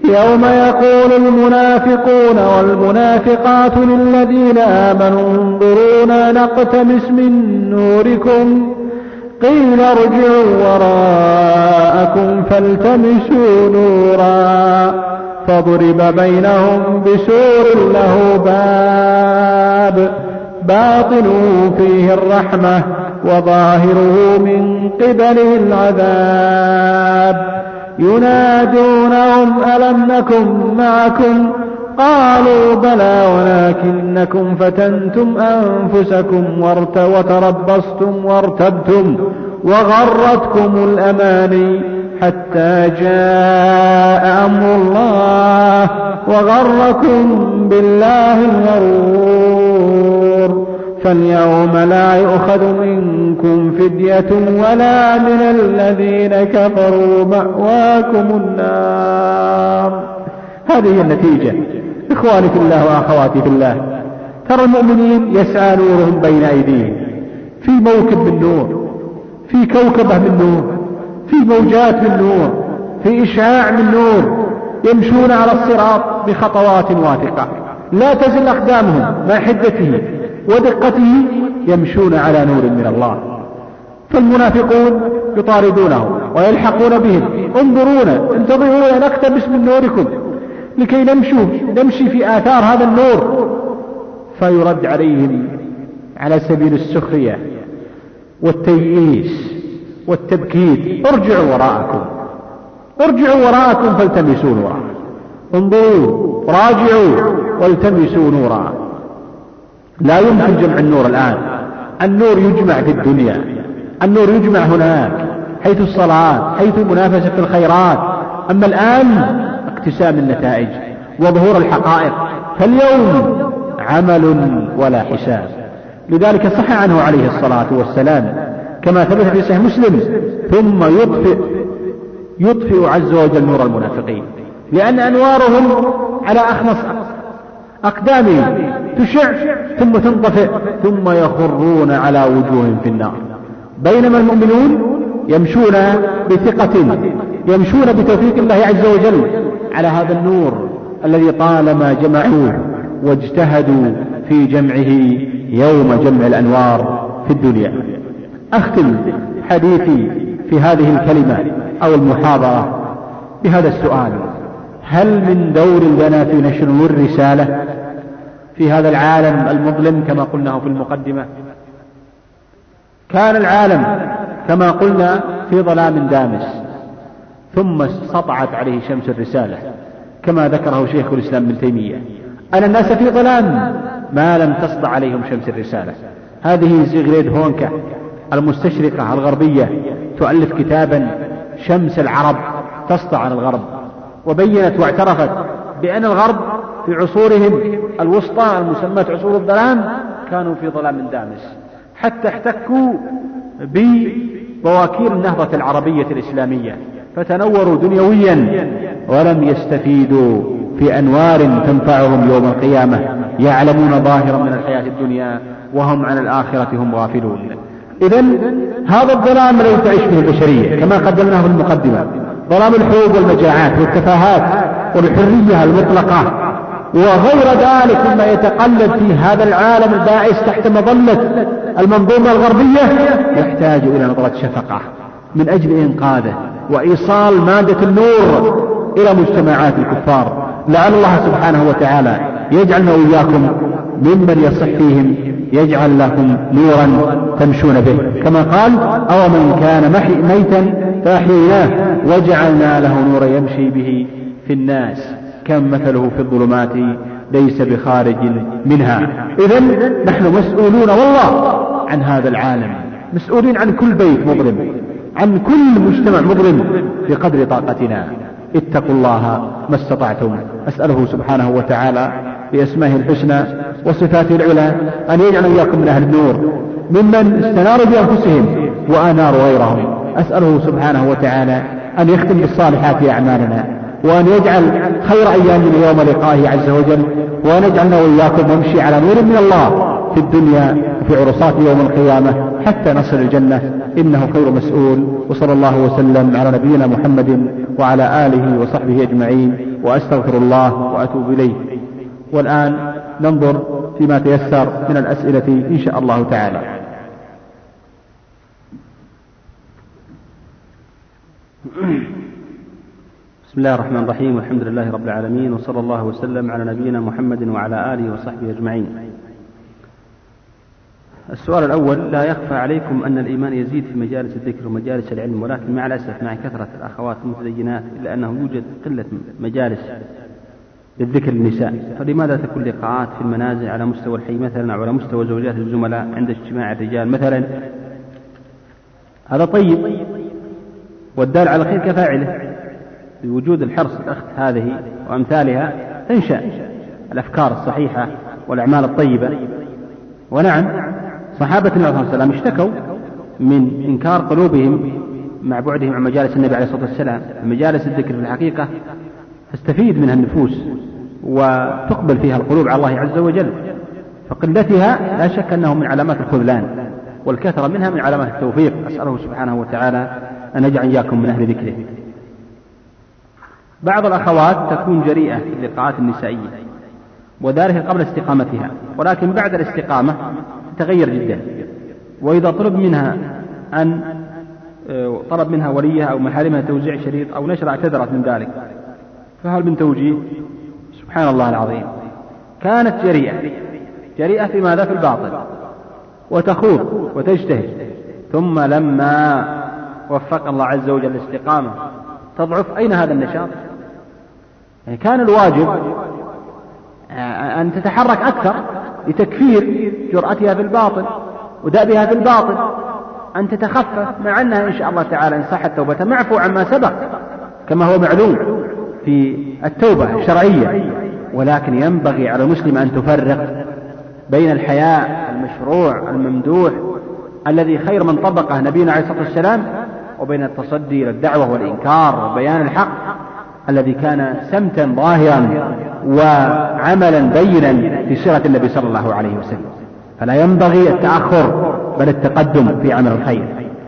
يوم يقول المنافقون والمنافقات للذين آمنوا انظرونا نقتبس من نوركم قيل ارجعوا وراءكم فالتمسوا نورا فضرب بينهم بسور له باب باطنه فيه الرحمة وظاهره من قبله العذاب ينادونهم ألم نكن معكم قالوا بلى ولكنكم فتنتم أنفسكم وتربصتم وارتبتم وغرتكم الأماني حتى جاء أمر الله وغركم بالله الغرور فاليوم لا يؤخذ منكم فدية ولا من الذين كفروا مأواكم النار. هذه هي النتيجة. إخواني في الله وأخواتي في الله، ترى المؤمنين يسعى نورهم بين أيديهم في موكب من نور، في كوكبة من نور، في موجات من نور، في إشعاع من نور، يمشون على الصراط بخطوات واثقة لا تزل أقدامهم مع حدته ودقته، يمشون على نور من الله. فالمنافقون يطاردونه ويلحقون بهم انظرونا انتظرونا نقتبس من نوركم لكي نمشي في آثار هذا النور، فيرد عليهم على سبيل السخرية والتيئيس والتبكيت ارجعوا وراءكم فالتمسوا نورا، انظروا راجعوا والتمسوا نورا. لا يمكن جمع النور الآن، النور يجمع في الدنيا، النور يجمع هناك حيث الصلاة، حيث المنافسة في الخيرات. أما الآن اكتسام النتائج وظهور الحقائق، فاليوم عمل ولا حساب. لذلك صح عنه عليه الصلاة والسلام كما ثبت في صحيح مسلم ثم يطفئ عز وجل نور المنافقين، لأن أنوارهم على أخمص أقدامهم تشع ثم تنطفئ ثم يخرون على وجوههم في النار، بينما المؤمنون يمشون بثقة، يمشون بتوفيق الله عز وجل على هذا النور الذي طالما جمعوه واجتهدوا في جمعه يوم جمع الأنوار في الدنيا. أختم حديثي في هذه الكلمة أو المحاضرة بهذا السؤال: هل من دور لنا في نشر الرسالة في هذا العالم المظلم كما قلناه في المقدمة؟ كان العالم كما قلنا في ظلام دامس، ثم سطعت عليه شمس الرسالة كما ذكره شيخ الإسلام ابن تيمية، أن الناس في ظلام ما لم تسطع عليهم شمس الرسالة. هذه زيغريد هونكا المستشرقة الغربية تؤلف كتابا شمس العرب تسطع عن الغرب، وبينت واعترفت بأن الغرب في عصورهم الوسطى المسمى عصور الظلام كانوا في ظلام دامس، حتى احتكوا ببواكير النهضة العربية الإسلامية فتنوروا دنيويا ولم يستفيدوا في أنوار تنفعهم يوم القيامة، يعلمون ظاهرا من الحياة الدنيا وهم عن الآخرة هم غافلون. إذن هذا الظلام الذي تعيش به البشرية كما قدمناه في المقدمة، ظلام الحروب والمجاعات والتفاهات والحرية المطلقة وغير ذلك مما يتقلب في هذا العالم البائس تحت مظلة المنظومة الغربية، يحتاج إلى نظرة شفقة من أجل إنقاذه وإيصال مادة النور إلى مجتمعات الكفار. لعل الله سبحانه وتعالى يجعلنا وإياكم ممن يصح فيهم، يجعل لكم نورا تمشون به، كما قال: أو من كان ميتا فأحييناه وجعلنا له نورا يمشي به في الناس كم مثله في الظلمات ليس بخارج منها. إذن نحن مسؤولون والله عن هذا العالم، مسؤولين عن كل بيت مظلم، عن كل مجتمع مظلم بقدر طاقتنا. اتقوا الله ما استطعتم. أسأله سبحانه وتعالى بأسمائه الحسنى وصفاته العلى أن يجعل إياكم من أهل النور ممن استناروا بأنفسهم وأناروا غيرهم. أسأله سبحانه وتعالى أن يختم بالصالحات أعمالنا، وأن يجعل خير أيامنا يوم لقائه عز وجل، وأن يجعلنا وإياكم نمشي على نور من الله في الدنيا في عرصات يوم القيامة حتى نصل الجنة، إنه خير مسؤول. وصلى الله وسلم على نبينا محمد وعلى آله وصحبه أجمعين، وأستغفر الله وأتوب إليه. والآن ننظر فيما تيسر من الأسئلة إن شاء الله تعالى. بسم الله الرحمن الرحيم، والحمد لله رب العالمين، وصلى الله وسلم على نبينا محمد وعلى آله وصحبه أجمعين. السؤال الأول: لا يخفى عليكم أن الإيمان يزيد في مجالس الذكر ومجالس العلم، ولكن مع الأسف مع كثرة الأخوات المتدينات إلا أنه يوجد قلة مجالس للذكر للنساء، فلماذا تكون لقاءات في المنازل على مستوى الحي مثلا أو على مستوى زوجات الزملاء عند اجتماع الرجال مثلا؟ هذا طيب، والدال على الخير كفاعله. بوجود الحرص الأخت هذه وأمثالها تنشأ الأفكار الصحيحة والأعمال الطيبة. ونعم، صحابة النبي صلى الله عليه وسلم اشتكوا من إنكار قلوبهم مع بعدهم عن مجالس النبي عليه الصلاة والسلام. مجالس الذكر في الحقيقة تستفيد منها النفوس وتقبل فيها القلوب على الله عز وجل، فقلتها لا شك أنه من علامات الخذلان، والكثرة منها من علامات التوفيق. أسأله سبحانه وتعالى أن يجعل إياكم من أهل ذكره. بعض الأخوات تكون جريئة في اللقاءات النسائية، وذلك قبل استقامتها، ولكن بعد الاستقامة تتغير جدا. وإذا طلب منها وليها أو محارمها توزيع شريط أو نشر اعتذرت من ذلك، فهل من توجيه؟ سبحان الله العظيم، كانت جريئة في ماذا؟ في الباطل، وتخوض وتجتهد، ثم لما وفق الله عز وجل الاستقامة تضعف. أين هذا النشاط؟ يعني كان الواجب أن تتحرك أكثر لتكفير جرأتها في الباطل ودأبها في الباطل، أن تتخفف، مع أنها إن شاء الله تعالى إن صحت توبتها معفو عما سبق كما هو معلوم في التوبة الشرعية. ولكن ينبغي على المسلم أن تفرق بين الحياء المشروع الممدوح الذي خير من طبقه نبينا عليه الصلاة والسلام، وبين التصدي للدعوة والإنكار وبيان الحق الذي كان سمتا ظاهرا وعملا بينا في سيرة النبي صلى الله عليه وسلم. فلا ينبغي التأخر بل التقدم في عمل الخير.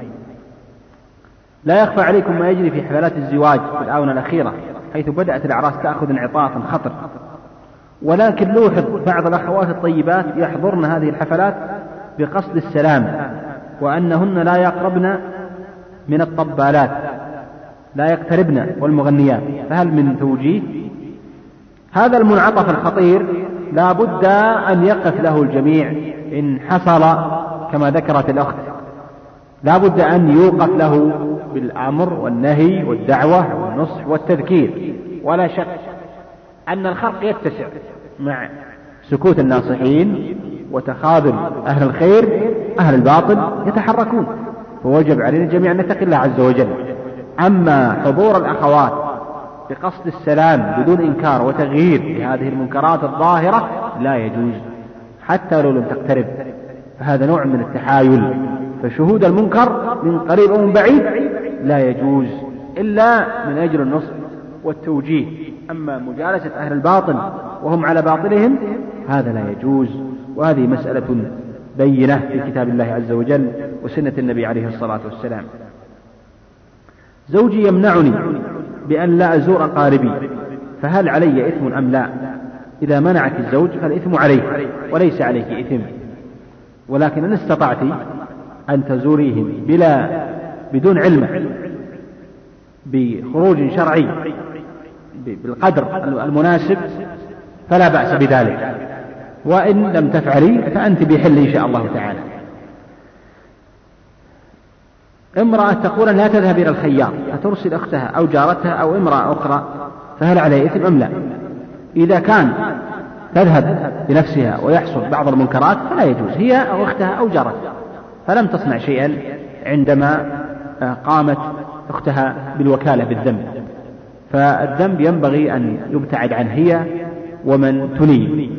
لا يخفى عليكم ما يجري في حفلات الزواج في الآونة الأخيرة، حيث بدأت الأعراس تأخذ انعطافا خطر، ولكن لوحظ بعض الأخوات الطيبات يحضرن هذه الحفلات بقصد السلام، وأنهن لا يقربن من الطبالات، لا يقتربن والمغنيات، فهل من توجيه؟ هذا المنعطف الخطير لا بد أن يقف له الجميع إن حصل كما ذكرت الأخت، لا بد أن يوقف له بالأمر والنهي والدعوة والنصح والتذكير. ولا شك أن الخلق يتسع مع سكوت الناصحين وتخاذل أهل الخير، أهل الباطل يتحركون، فوجب علينا الجميع أن نتقي الله عز وجل. أما حضور الأخوات بقصد السلام بدون إنكار وتغيير لهذه المنكرات الظاهرة لا يجوز، حتى لو لم تقترب، فهذا نوع من التحايل. فشهود المنكر من قريب أو من بعيد لا يجوز إلا من أجل النصح والتوجيه. أما مجالسة أهل الباطل وهم على باطلهم هذا لا يجوز، وهذه مسألة بينة في كتاب الله عز وجل وسنة النبي عليه الصلاة والسلام. زوجي يمنعني بأن لا أزور أقاربي، فهل علي إثم أم لا؟ إذا منعك الزوج فالإثم عليك وليس عليك إثم، ولكن إن استطعت أن تزوريهم بدون علم بخروج شرعي بالقدر المناسب فلا بأس بذلك، وإن لم تفعلي فأنت بحل إن شاء الله تعالى. امرأة تقول أن لا تذهب إلى الخياط فترسل أختها أو جارتها أو امرأة أخرى، فهل عليها إثم أم لا؟ إذا كان تذهب بنفسها ويحصل بعض المنكرات فلا يجوز، هي أو أختها أو جارتها، فلم تصنع شيئا عندما قامت أختها بالوكالة بالذنب، فالذنب ينبغي أن يبتعد عنه هي ومن تنيب.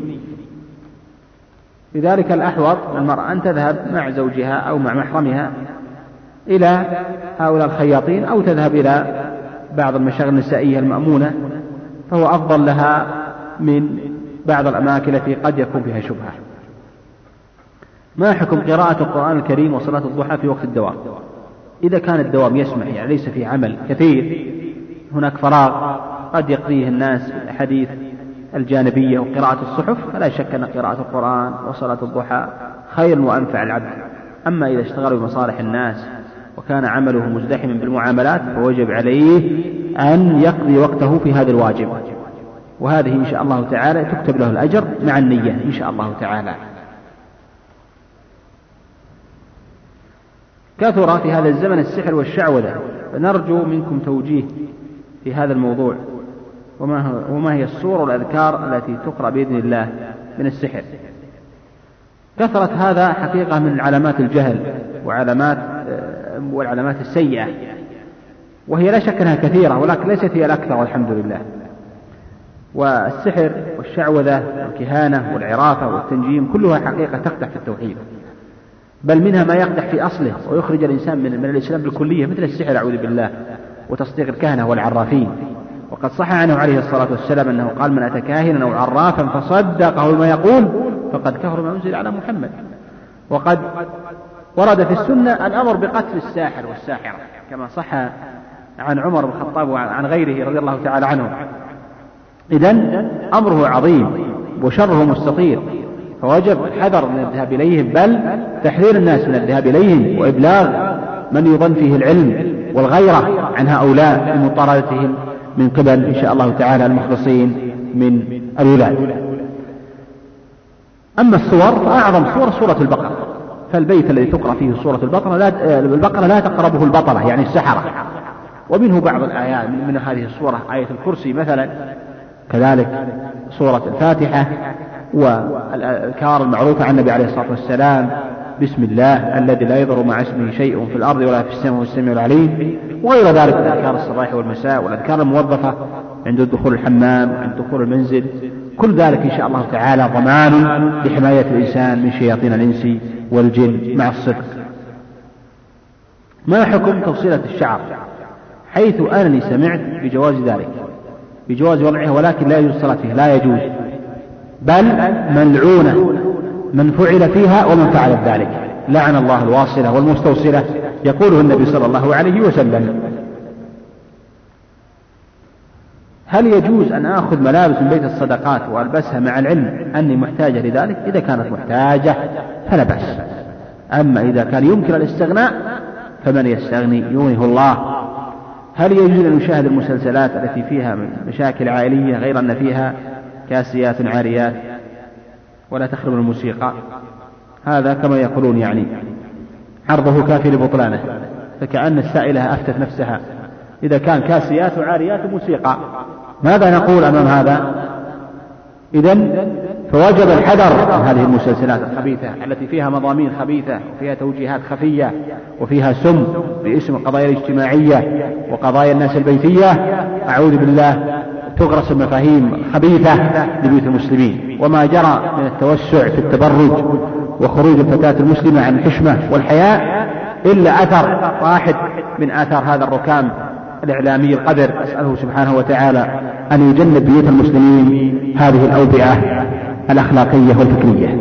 لذلك الأحوط المرأة أن تذهب مع زوجها أو مع محرمها إلى هؤلاء الخياطين، أو تذهب إلى بعض المشاغل النسائية المأمونة، فهو أفضل لها من بعض الأماكن التي قد يكون فيها شبهة. ما حكم قراءة القرآن الكريم وصلاة الضحى في وقت الدوام؟ إذا كان الدوام يسمح، يعني ليس في عمل كثير، هناك فراغ قد يقضيه الناس بالأحاديث الجانبية وقراءة الصحف، فلا شك أن قراءة القرآن وصلاة الضحى خير وأنفع العبد. أما إذا اشتغل بمصالح الناس وكان عمله مزدحما بالمعاملات فوجب عليه أن يقضي وقته في هذا الواجب، وهذه إن شاء الله تعالى تكتب له الأجر مع النية إن شاء الله تعالى. كثر في هذا الزمن السحر والشعوذة، فنرجو منكم توجيه في هذا الموضوع، وما هي الصور والأذكار التي تقرأ بإذن الله من السحر. كثرت هذا حقيقة من علامات الجهل والعلامات السيئة، وهي لا شك أنها كثيرة ولكن ليست هي الأكثر والحمد لله. والسحر والشعوذة والكهانة والعرافة والتنجيم كلها حقيقة تقدح في التوحيد، بل منها ما يقدح في أصله ويخرج الإنسان من الإسلام بالكلية، مثل السحر أعوذ بالله، وتصديق الكهنة والعرافين. وقد صح عنه عليه الصلاة والسلام أنه قال: من أتى كاهنا أو عرافا فصدقه بما يقول فقد كفر ما أنزل على محمد. وقد ورد في السنة الأمر بقتل الساحر والساحرة، كما صح عن عمر بن الخطاب وعن غيره رضي الله تعالى عنه. إذن أمره عظيم وشره مستطير، فوجب الحذر من الذهاب إليهم، بل تحذير الناس من الذهاب إليهم وإبلاغ من يظن فيه العلم والغيرة عن هؤلاء بمطاردتهم من قبل إن شاء الله تعالى المخلصين من الولاد. أما الصور فأعظم سورة البقرة، فالبيت الذي تقرأ فيه سورة البقرة لا تقربه البطلة يعني السحرة. ومنه بعض الآيات من هذه السورة آية الكرسي مثلا، كذلك سورة الفاتحة، والأذكار المعروفة عن النبي عليه الصلاة والسلام: بسم الله الذي لا يضر مع اسمه شيء في الأرض ولا في السماء والسميع العليم، وغير ذلك من أذكار الصباح والمساء والأذكار الموظفة عند دخول الحمام وعند دخول المنزل. كل ذلك إن شاء الله تعالى ضمان لحماية الإنسان من شياطين الإنس والجن مع الصدق. ما حكم توصيلة الشعر، حيث أنني سمعت بجواز ذلك، بجواز وضعه، ولكن لا يجوز الصلاة فيه، لا يجوز، بل ملعونة من فعل فيها ومن فعل ذلك، لعن الله الواصلة والمستوصلة، يقوله النبي صلى الله عليه وسلم. هل يجوز أن آخذ ملابس من بيت الصدقات وألبسها مع العلم أني محتاجة لذلك؟ إذا كانت محتاجة فلا بأس، أما إذا كان يمكن الاستغناء فمن يستغني يغنيه الله. هل يجوز أن نشاهد المسلسلات التي فيها مشاكل عائلية غير أن فيها كاسيات عاريات ولا تخرب الموسيقى؟ هذا كما يقولون يعني عرضه كافي لبطلانه، فكأن السائلة أفتت نفسها. إذا كان كاسيات وعاريات وموسيقى ماذا نقول أمام هذا؟ إذن فوجب الحذر من هذه المسلسلات الخبيثة التي فيها مضامين خبيثة وفيها توجيهات خفية وفيها سم باسم القضايا الاجتماعية وقضايا الناس البيتية، أعوذ بالله، تغرس المفاهيم خبيثة لبيوت المسلمين. وما جرى من التوسع في التبرج وخروج الفتاة المسلمة عن الحشمة والحياء إلا أثر واحد من آثار هذا الركام الإعلامي القذر، أسأله سبحانه وتعالى أن يجنب بيوت المسلمين هذه الأوبئة الأخلاقية والفكرية.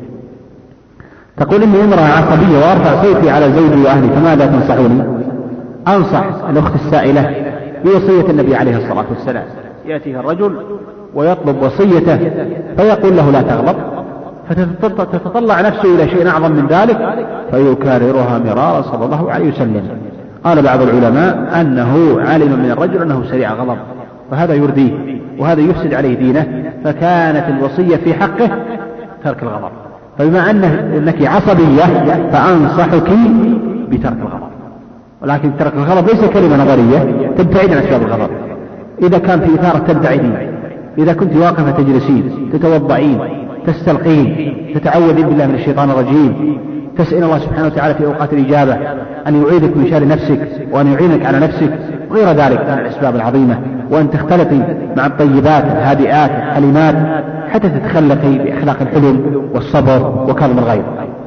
تقول إني امرأة عصبية وأرفع صوتي على زوجي وأهلي، فماذا تنصحوني؟ أنصح الأخت السائلة بوصية النبي عليه الصلاة والسلام: يأتيه الرجل ويطلب وصيته فيقول له لا تغضب، فتتطلع نفسه إلى شيء أعظم من ذلك فيكررها مرارا صلى الله عليه وسلم. قال بعض العلماء أنه علم من الرجل أنه سريع غضب، فهذا يرديه وهذا يفسد عليه دينه، فكانت الوصية في حقه ترك الغضب. فبما أنك عصبية فأنصحك بترك الغضب، ولكن ترك الغضب ليس كلمة نظرية تبتعد عن أسباب الغضب. إذا كان في إثارة تبتعدين، إذا كنت واقفة تجلسين تتوضعين تستلقين تتعوذين بالله من الشيطان الرجيم، تسأل الله سبحانه وتعالى في أوقات الإجابة أن يعيذك من شر نفسك وأن يعينك على نفسك وغير ذلك من الأسباب العظيمة، وأن تختلطي مع الطيبات الهادئات الحليمات حتى تتخلقي بأخلاق الحلم والصبر وكظم الغيظ.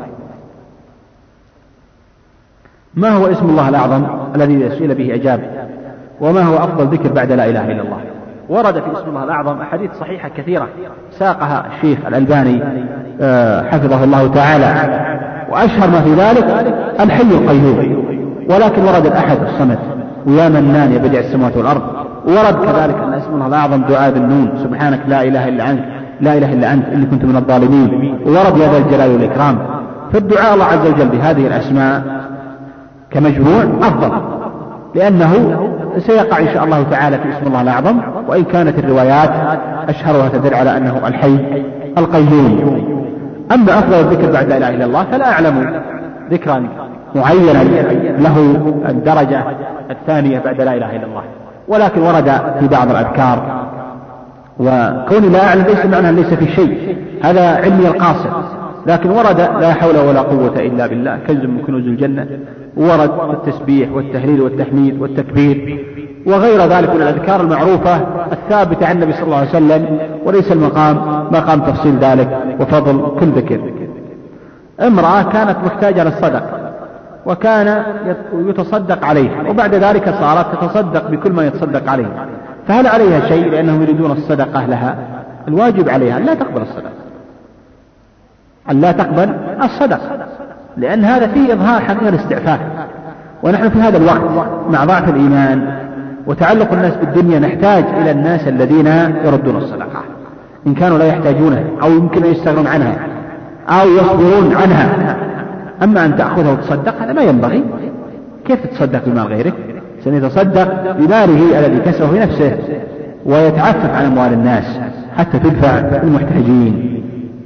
ما هو اسم الله الأعظم الذي إذا سئل به أجاب؟ وما هو أفضل ذكر بعد لا إله إلا الله؟ ورد في اسم الله الأعظم أحاديث صحيحة كثيرة ساقها الشيخ الألباني حفظه الله تعالى، وأشهر ما في ذلك الحي القيوم. ولكن ورد الأحد الصمد ويا منان يا بديع السماوات والأرض. ورد كذلك أن اسم الله الأعظم دعاء بالنون سبحانك لا إله إلا أنت لا إله إلا أنت إني كنت من الظالمين. ورد يا ذا الجلال والإكرام. فالدعاء الله عز وجل بهذه الأسماء كمجموع أفضل، لأنه سيقع إن شاء الله تعالى في اسم الله الأعظم، وإن كانت الروايات أشهرها تدل على أنه الحي القيوم. أما أفضل الذكر بعد لا إله إلا الله فلا أعلم ذكرا معينا له الدرجة الثانية بعد لا إله إلا الله، ولكن ورد في بعض الأذكار. وكوني لا أعلم ليس معنى ليس في شيء، هذا علمي القاصر، لكن ورد لا حول ولا قوة إلا بالله كنز من كنوز الجنة. ورد التسبيح والتهليل والتحميد والتكبير وغير ذلك من الأذكار المعروفة الثابتة عن النبي صلى الله عليه وسلم، وليس المقام مقام تفصيل ذلك وفضل كل ذكر. امرأة كانت محتاجة للصدق وكان يتصدق عليها، وبعد ذلك صارت تتصدق بكل ما يتصدق عليه، فهل عليها شيء لأنهم يريدون الصدقة لها؟ الواجب عليها أن لا تقبل الصدقة، أن لا تقبل الصدقة، لأن هذا فيه إظهار حقيقة الاستعفاف. ونحن في هذا الوقت مع ضعف الإيمان وتعلق الناس بالدنيا نحتاج إلى الناس الذين يردون الصدقة إن كانوا لا يحتاجونها أو يمكن أن يستغنون عنها أو يصبرون عنها. أما أن تأخذها وتصدق هذا ما ينبغي. كيف تتصدق بمال غيرك؟ سنتصدق بماله الذي كسبه في نفسه ويتعفف عن أموال الناس حتى تدفع المحتاجين.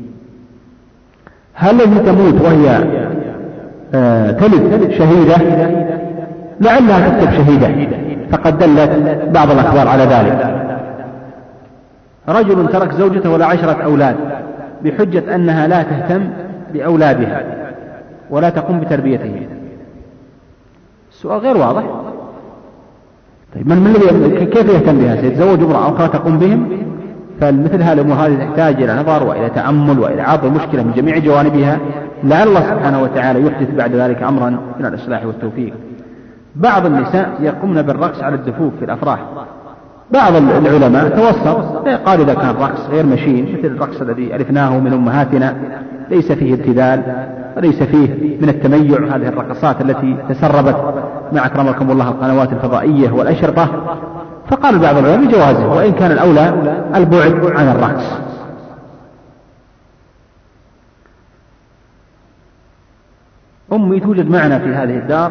هل التي تموت وهي تلد شهيدة لعلها تكتب شهيدة، فقد دلت بعض الأخبار على ذلك. رجل ترك زوجته ولا 10 أولاد بحجة أنها لا تهتم بأولادها ولا تقوم بتربيتهم. السؤال غير واضح. طيب كيف يهتم بها؟ سيتزوج امرأة أخرى تقوم بهم؟ فمثل هذه الأمور هذه تحتاج إلى نظر وإلى تأمل وإلى عرض المشكلة من جميع جوانبها، لعل الله سبحانه وتعالى يحدث بعد ذلك أمرا من الإصلاح والتوفيق. بعض النساء يقومن بالرقص على الدفوف في الأفراح. بعض العلماء توسط قال إذا كان الرقص غير مشين مثل الرقص الذي ألفناه من أمهاتنا ليس فيه ابتذال وليس فيه من التميع، هذه الرقصات التي تسربت مع أكرمكم الله القنوات الفضائية والأشرطة، فقال بعض العلماء بجوازه، وإن كان الأولى البعد عن الرقص. أمي توجد معنا في هذه الدار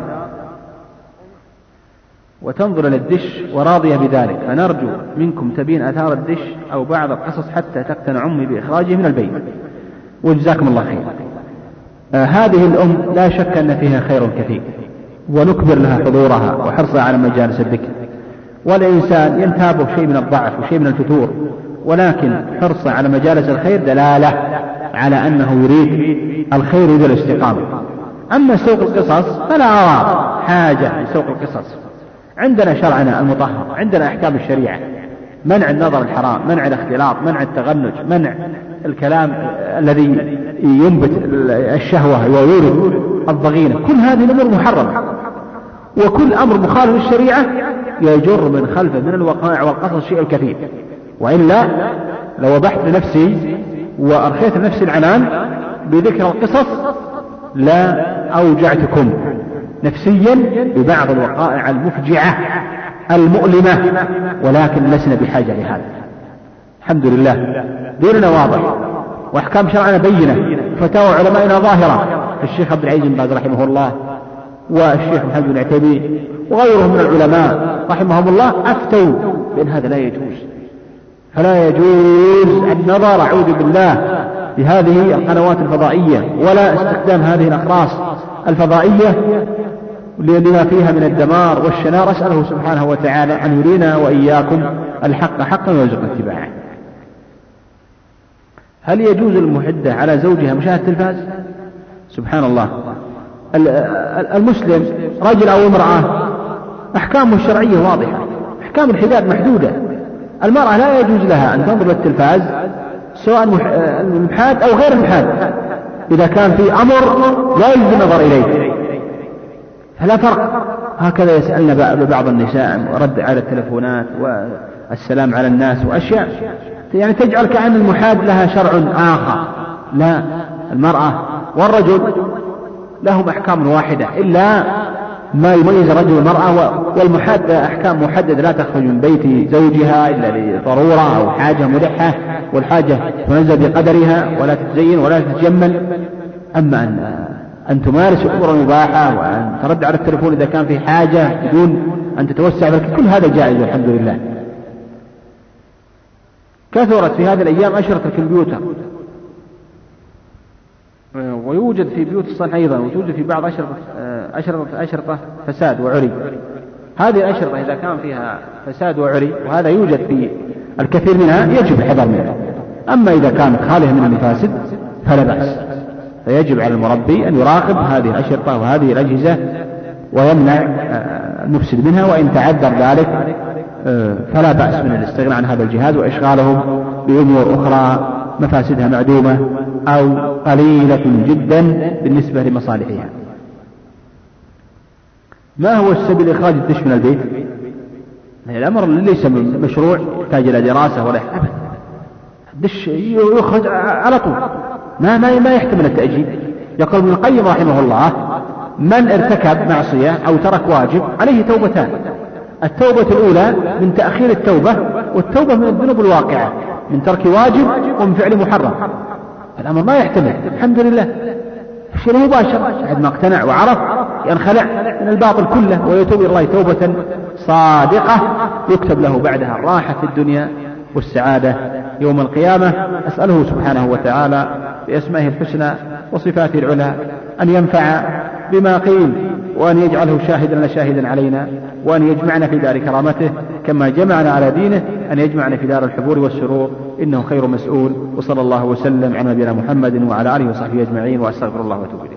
وتنظر للدش وراضية بذلك، فنرجو منكم تبين آثار الدش أو بعض القصص حتى تقتنع أمي بإخراجه من البيت، وجزاكم الله خير. هذه الأم لا شك أن فيها خير كثير، ونكبر لها حضورها وحرصها على مجالس الذكر. والإنسان ينتابه شيء من الضعف وشيء من الفتور، ولكن حرصه على مجالس الخير دلالة على أنه يريد الخير يريد الاستقامة. أما سوق القصص فلا أرى حاجة لسوق القصص. عندنا شرعنا المطهر، عندنا أحكام الشريعة، منع النظر الحرام، منع الاختلاط، منع التغنج، منع الكلام الذي ينبت الشهوة ويورد الضغينة، كل هذه الأمور محرمة. وكل أمر مخالف للشريعة يجر من خلفه من الوقائع والقصص شيء كثير، وإلا لو وضحت لنفسي وأرخيت لنفسي العنان بذكر القصص لا أوجعتكم نفسيا ببعض الوقائع المفجعة المؤلمة، ولكن لسنا بحاجة لهذا. الحمد لله ديننا واضح وأحكام شرعنا بينة، فتاوى علمائنا ظاهرة. الشيخ عبد العزيز بن باز رحمه الله والشيخ محمد بن عتيبي وغيرهم من العلماء رحمهم الله أفتوا بأن هذا لا يجوز. فلا يجوز النظر أعوذ بالله بهذه القنوات الفضائية ولا استخدام هذه الأقراص الفضائية لما فيها من الدمار والشنار. أسأله سبحانه وتعالى أن يرينا وإياكم الحق حقا ويرزقنا اتباعه. هل يجوز المحدة على زوجها مشاهدة التلفاز؟ سبحان الله، المسلم رجل أو امرأة أحكامه الشرعية واضحة، أحكام الحداد محدودة. المرأة لا يجوز لها أن تنظر للتلفاز سواء المحاد أو غير المحاد إذا كان في أمر لا يجوز النظر إليه، فلا فرق. هكذا يسألنا بعض النساء ورد على التلفونات السلام على الناس وأشياء يعني تجعل كأن المحاد لها شرع آخر. لا، المرأة والرجل لهم أحكام واحدة إلا ما يميز الرجل والمرأة، والمحاد أحكام محددة لا تخرج من بيت زوجها إلا لضرورة أو حاجة ملحة، والحاجة تنزل بقدرها ولا تتزين ولا تتجمل. أما أن تمارس الأمور المباحة وأن ترد على التلفون إذا كان في حاجة بدون أن تتوسع، كل هذا جائز الحمد لله. كثرت في هذه الأيام أشرطة الكمبيوتر، ويوجد في بيوت الصالح أيضا، وتوجد في بعض أشرطة فساد وعري. هذه الأشرطة إذا كان فيها فساد وعري، وهذا يوجد في الكثير منها، يجب الحذر منها. أما إذا كانت خالية من المفاسد فلا بأس، فيجب على المربي أن يراقب هذه الأشرطة وهذه الأجهزة ويمنع المفسد منها، وإن تعذر ذلك فلا بأس من الاستغناء عن هذا الجهاز وإشغالهم بأمور أخرى مفاسدها معدومة أو قليلة جدا بالنسبة لمصالحها. ما هو السبيل لإخراج الدش من البيت؟ الأمر ليس مشروع يحتاج إلى دراسة ولا أبدا، الدش يخرج على طول، ما يحتمل التأجيل. يقول ابن القيم رحمه الله: من ارتكب معصية أو ترك واجب عليه توبتان، التوبة الأولى من تأخير التوبة، والتوبة من الذنوب الواقعة، من ترك واجب ومن فعل محرم. الأمر ما يحتمل الحمد لله، الشيء مباشر بعد ما اقتنع وعرف ينخلع من الباطل كله ويتوب إلى الله توبة صادقة يكتب له بعدها الراحة في الدنيا والسعادة يوم القيامة. أسأله سبحانه وتعالى بأسمائه الحسنى وصفاته العلى أن ينفع بما قيل، وأن يجعله شاهدا لنا شاهدا علينا، وأن يجمعنا في دار كرامته كما جمعنا على دينه، أن يجمعنا في دار الحبور والسرور، إنه خير مسؤول. وصلى الله وسلم على نبينا محمد وعلى آله وصحبه أجمعين، وأستغفر الله وأتوب إليه.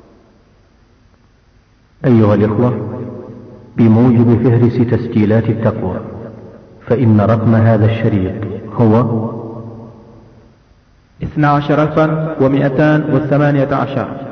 أيها الإخوة، بموجب فهرس تسجيلات التقوى، فإن رقم هذا الشريط هو 12218.